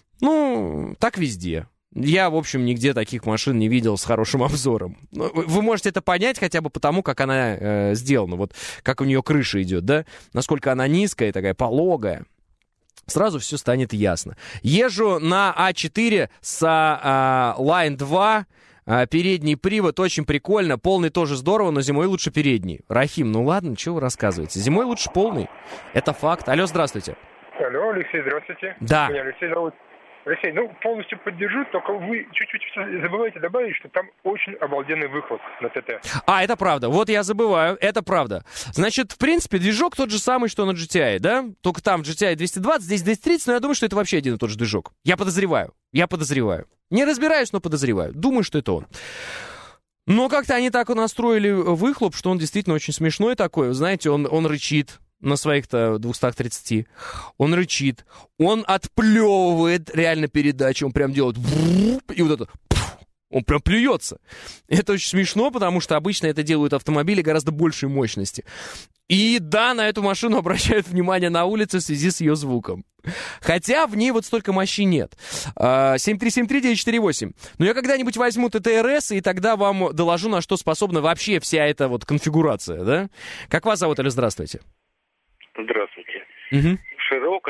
Ну, так везде. Я, в общем, нигде таких машин не видел с хорошим обзором. Вы можете это понять хотя бы потому, как она э, сделана. Вот как у нее крыша идет, да? Насколько она низкая, такая пологая. Сразу все станет ясно. Езжу на а четыре с а, Line два. А, передний привод, очень прикольно. Полный тоже здорово, но зимой лучше передний. Рахим, ну ладно, что вы рассказываете? Зимой лучше полный. Это факт. Алло, здравствуйте. Алло, Алексей, здравствуйте. Да. Меня Алексей зовут. Алексей, ну, полностью поддержу, только вы чуть-чуть забываете добавить, что там очень обалденный выхлоп на ТТ. А, это правда. Вот я забываю. Это правда. Значит, в принципе, движок тот же самый, что на джи ти ай, да? Только там джи ти ай двести двадцать, здесь двести тридцать, но я думаю, что это вообще один и тот же движок. Я подозреваю. Я подозреваю. Не разбираюсь, но подозреваю. Думаю, что это он. Но как-то они так настроили выхлоп, что он действительно очень смешной такой. Вы знаете, он, он рычит на своих-то двухстах тридцати. Он рычит. Он отплевывает реально передачи. Он прям делает... И вот это... Он прям плюется. Это очень смешно, потому что обычно это делают автомобили гораздо большей мощности. И да, на эту машину обращают внимание на улице в связи с ее звуком. Хотя в ней вот столько мощи нет. семь три семь три девять четыре восемь. Но я когда-нибудь возьму тэ тэ эр эс, и тогда вам доложу, на что способна вообще вся эта вот конфигурация, да? Как вас зовут, или здравствуйте? Здравствуйте. Угу. Широкая — это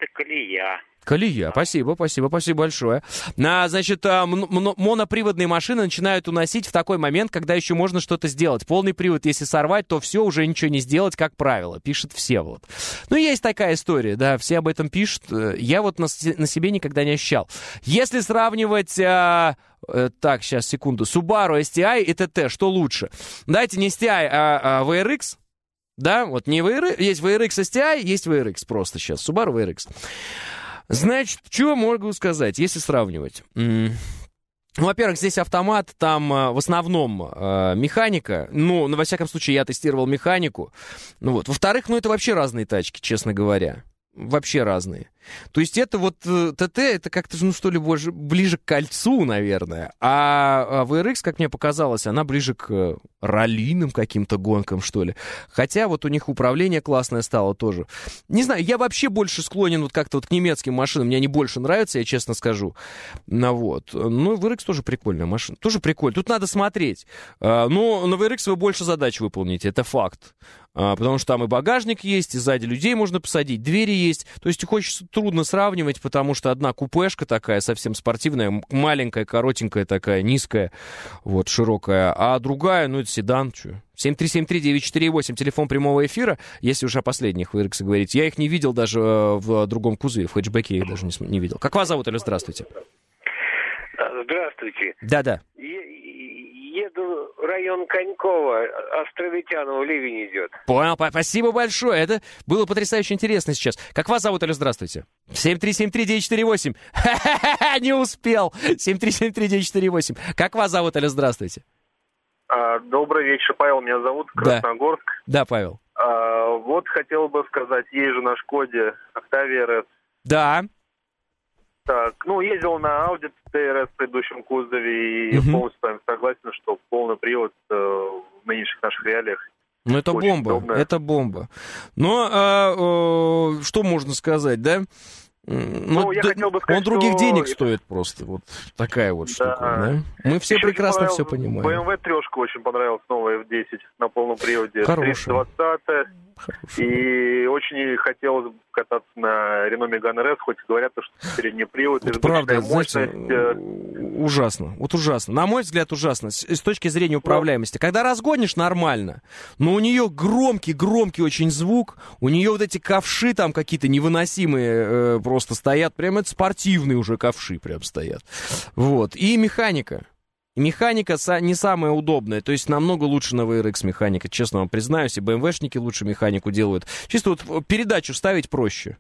это колея. Колея, спасибо, спасибо, спасибо большое. А, значит, м- м- моноприводные машины начинают уносить в такой момент, когда еще можно что-то сделать. Полный привод, если сорвать, то все, уже ничего не сделать, как правило, пишет Всеволод. Ну, есть такая история, да, все об этом пишут. Я вот на, на себе никогда не ощущал. Если сравнивать... А... Так, сейчас, секунду. Subaru эс ти ай и ти ти, что лучше? Давайте не эс ти ай, а, а ви ар икс. Да, вот не ви ар икс, есть ви ар икс эс ти ай, есть ви ар икс просто сейчас. Subaru ви ар икс. Значит, что могу сказать, если сравнивать? Ну, во-первых, здесь автомат, там в основном э, механика. Ну, ну, во всяком случае, я тестировал механику. Ну, вот. Во-вторых, ну, это вообще разные тачки, честно говоря. Вообще разные. То есть это вот ТТ, это как-то, ну что ли, больше, ближе к кольцу, наверное. А ви ар икс, как мне показалось, она ближе к раллийным каким-то гонкам, что ли. Хотя вот у них управление классное стало тоже. Не знаю, я вообще больше склонен вот как-то вот к немецким машинам. Мне они больше нравятся, я честно скажу. Ну вот. Ну, ви ар икс тоже прикольная машина. Тоже прикольно. Тут надо смотреть. Но на ви ар икс вы больше задач выполните, это факт. Потому что там и багажник есть, и сзади людей можно посадить, двери есть. То есть их очень трудно сравнивать, потому что одна купешка такая, совсем спортивная, маленькая, коротенькая такая, низкая, вот, широкая, а другая, ну, это седан, что. семь три семь три девять четыре восемь, телефон прямого эфира, если уже о последних ви ар икс говорить. Я их не видел даже в другом кузове, в хэтчбеке я их даже не, не видел. Как вас зовут, Алло, здравствуйте? Здравствуйте. Да-да. Еду район Конькова, Островитянова, ливень идет. Понял, спасибо большое. Это было потрясающе интересно сейчас. Как вас зовут, Алло, здравствуйте? семь три семь три девять четыре восемь. Ха-ха-ха, не успел. семь три семь три девять четыре восемь. Как вас зовут, Алло, здравствуйте? А, добрый вечер, Павел, меня зовут, Красногорск. Да, да, Павел. А, вот хотел бы сказать, езжу на Шкоде Октавия эр эс. Да. Так, ну, ездил на Audi ти ар эс в предыдущем кузове и угу. полностью с вами согласен, что полный привод э, в нынешних наших реалиях. Ну, это бомба, удобно. Это бомба. Но а, а, что можно сказать, да? Ну, я д- хотел бы сказать, он других что... денег стоит просто, вот такая вот штука, да? да? Мы все еще прекрасно все понимаем. бэ эм вэ трешка очень понравилась, новая эф десять на полном приводе. Хорошая. триста двадцать. И очень хотелось бы кататься на Renault Megane эр эс, хоть говорят, что передний привод, вот правда, мощность. Знаете, ужасно, вот ужасно. На мой взгляд, ужасно, с, с точки зрения управляемости. Когда разгонишь, нормально, но у нее громкий-громкий очень звук, у нее вот эти ковши там какие-то невыносимые э, просто стоят, прям это спортивные уже ковши прям стоят. Вот, и механика. Механика не самая удобная, то есть намного лучше на ви ар икс механика, честно вам признаюсь, и бэ эм вэ-шники лучше механику делают. Чисто вот передачу ставить проще.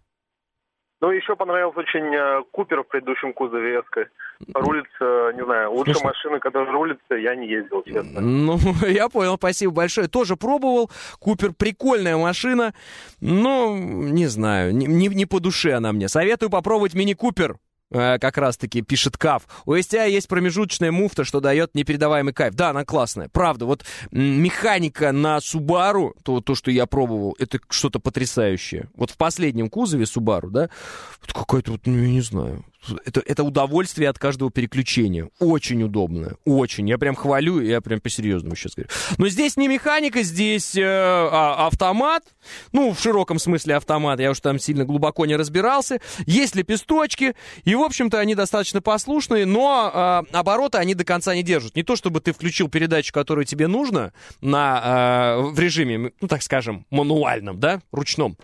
Ну, еще понравился очень э, Купер в предыдущем кузове эска. Рулится, не знаю, лучше Слушай, машины, которая рулится, я не ездил, честно. Ну, я понял, спасибо большое. Тоже пробовал. Купер прикольная машина, но, не знаю, не, не, не по душе она мне. Советую попробовать мини-купер. Как раз-таки пишет Кав. У эс ти ай есть промежуточная муфта, что дает непередаваемый кайф. Да, она классная. Правда, вот механика на Subaru, то, то, что я пробовал, это что-то потрясающее. Вот в последнем кузове Subaru, да, вот какая-то вот, ну, я не знаю... Это, это удовольствие от каждого переключения. Очень удобно. Очень. Я прям хвалю, я прям по-серьезному сейчас говорю. Но здесь не механика, здесь э, а, автомат. Ну, в широком смысле автомат. Я уж там сильно глубоко не разбирался. Есть лепесточки. И, в общем-то, они достаточно послушные, но э, обороты они до конца не держат. Не то, чтобы ты включил передачу, которую тебе нужно, на, э, в режиме, ну, так скажем, мануальном, да, ручном.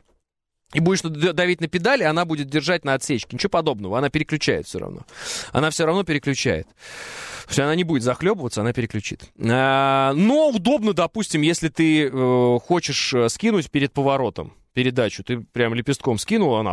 И будешь давить на педали, она будет держать на отсечке. Ничего подобного, она переключает все равно. Она все равно переключает. То есть она не будет захлебываться, она переключит. А, но удобно, допустим, если ты э, хочешь скинуть перед поворотом передачу. Ты прям лепестком скинул, она...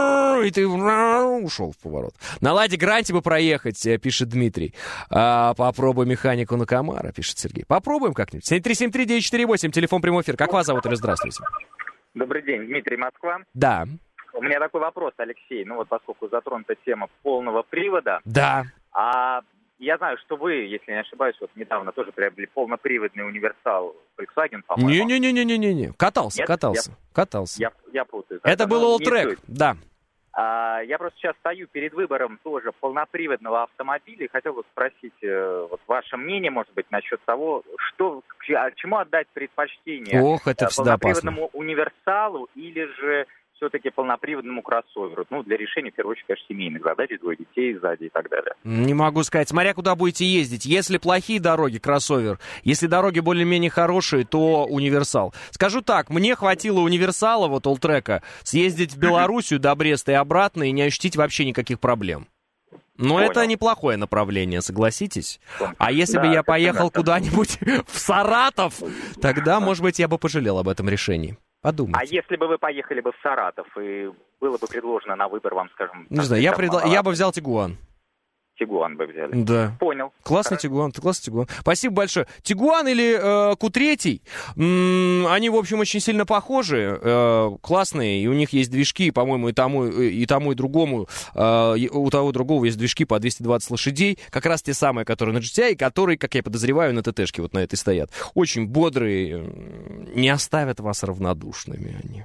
И ты ушел в поворот. На Ладе Гранте бы проехать, пишет Дмитрий. А, попробуй механику на Камаро, пишет Сергей. Попробуем как-нибудь. семь три семь три девять четыре восемь, телефон прямой эфир. Как вас зовут, или здравствуйте? Добрый день, Дмитрий, Москва. Да. У меня такой вопрос, Алексей. Ну вот поскольку затронута тема полного привода. Да. А я знаю, что вы, если не ошибаюсь, вот недавно тоже приобрели полноприводный универсал Volkswagen, по-моему. Не-не-не-не-не-не. Катался, Нет? катался, я... катался. Я, я путаю. Это был олл-трек, да. А, я просто сейчас стою перед выбором тоже полноприводного автомобиля и хотел бы спросить э, вот ваше мнение, может быть, насчет того, что, к чему отдать предпочтение. Ох, это всегда полноприводному опасно. универсалу или же все-таки полноприводному кроссоверу? Ну, для решения, в первую очередь, конечно, семейных задач, двое детей сзади и так далее. Не могу сказать. Смотря куда будете ездить. Если плохие дороги, кроссовер. Если дороги более-менее хорошие, то универсал. Скажу так, мне хватило универсала, вот Олтрека, съездить в Белоруссию до Бреста и обратно и не ощутить вообще никаких проблем. Но Понял. Это неплохое направление, согласитесь? А если да, бы я поехал куда-нибудь в Саратов, тогда, может быть, я бы пожалел об этом решении. Подумайте. А если бы вы поехали бы в Саратов, и было бы предложено на выбор вам, скажем... Не знаю, я, предла... я бы взял Тигуан. Тигуан бы взяли. Да. Понял. Классный Тигуан, ты классный Тигуан. Спасибо большое. Тигуан или э, Ку три, м- они, в общем, очень сильно похожи, э, классные, и у них есть движки, по-моему, и тому, и тому, и другому, э, у того и другого есть движки по двести двадцать лошадей, как раз те самые, которые на джи ти ай, которые, как я подозреваю, на ТТшке вот на этой стоят. Очень бодрые, не оставят вас равнодушными они.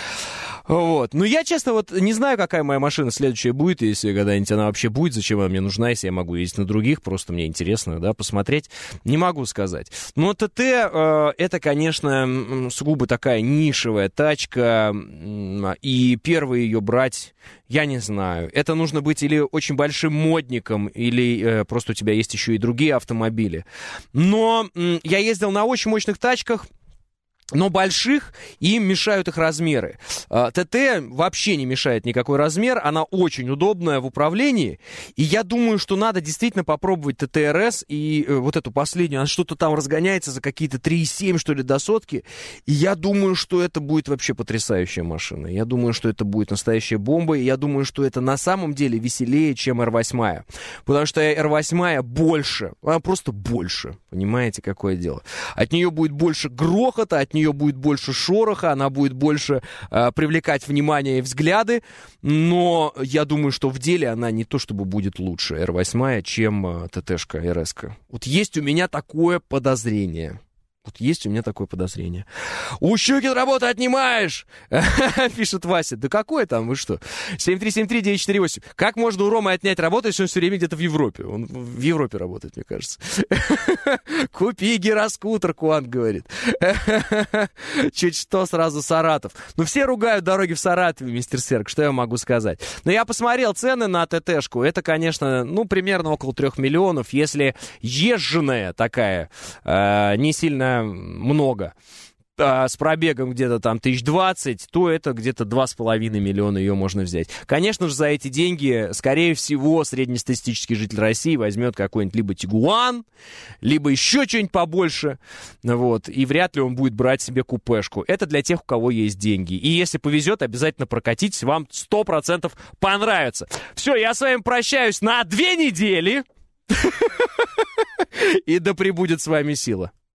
Вот. Ну, я, честно, вот не знаю, какая моя машина следующая будет, если когда-нибудь она вообще будет, зачем она мне нужна, если я могу ездить на других, просто мне интересно, да, посмотреть. Не могу сказать. Но ТТ, э, это, конечно, сугубо такая нишевая тачка, э, и первый ее брать, я не знаю. Это нужно быть или очень большим модником, или э, просто у тебя есть еще и другие автомобили. Но э, я ездил на очень мощных тачках, но больших, и им мешают их размеры. ТТ вообще не мешает никакой размер, она очень удобная в управлении, и я думаю, что надо действительно попробовать ТТ-РС, и вот эту последнюю, она что-то там разгоняется за какие-то три и семь, что ли, до сотки, и я думаю, что это будет вообще потрясающая машина. Я думаю, что это будет настоящая бомба, и я думаю, что это на самом деле веселее, чем эр восемь, потому что эр восемь больше, она просто больше, понимаете, какое дело. От нее будет больше грохота, от нее будет больше шороха, она будет больше э, привлекать внимание и взгляды, но я думаю, что в деле она не то чтобы будет лучше эр восемь, чем э, ТТшка, РС-ка. Вот есть у меня такое подозрение. Вот есть у меня такое подозрение. У Щукин работу отнимаешь! Пишет Вася. Да какое там, вы что? семь три семь три девять четыре восемь. Как можно у Ромы отнять работу, если он все время где-то в Европе? Он в Европе работает, мне кажется. Купи гироскутер, Куан говорит. Чуть что, сразу Саратов. Ну, все ругают дороги в Саратове, мистер Серк, что я могу сказать? Но я посмотрел цены на ТТшку. Это, конечно, ну, примерно около трех миллионов, если езженная такая, э, не сильно много, а с пробегом где-то там тысяч двадцать, то это где-то два с половиной миллиона ее можно взять. Конечно же, за эти деньги, скорее всего, среднестатистический житель России возьмет какой-нибудь либо Тигуан, либо еще что-нибудь побольше, вот, и вряд ли он будет брать себе купешку. Это для тех, у кого есть деньги. И если повезет, обязательно прокатитесь, вам сто процентов понравится. Все, я с вами прощаюсь на две недели, и да пребудет с вами сила.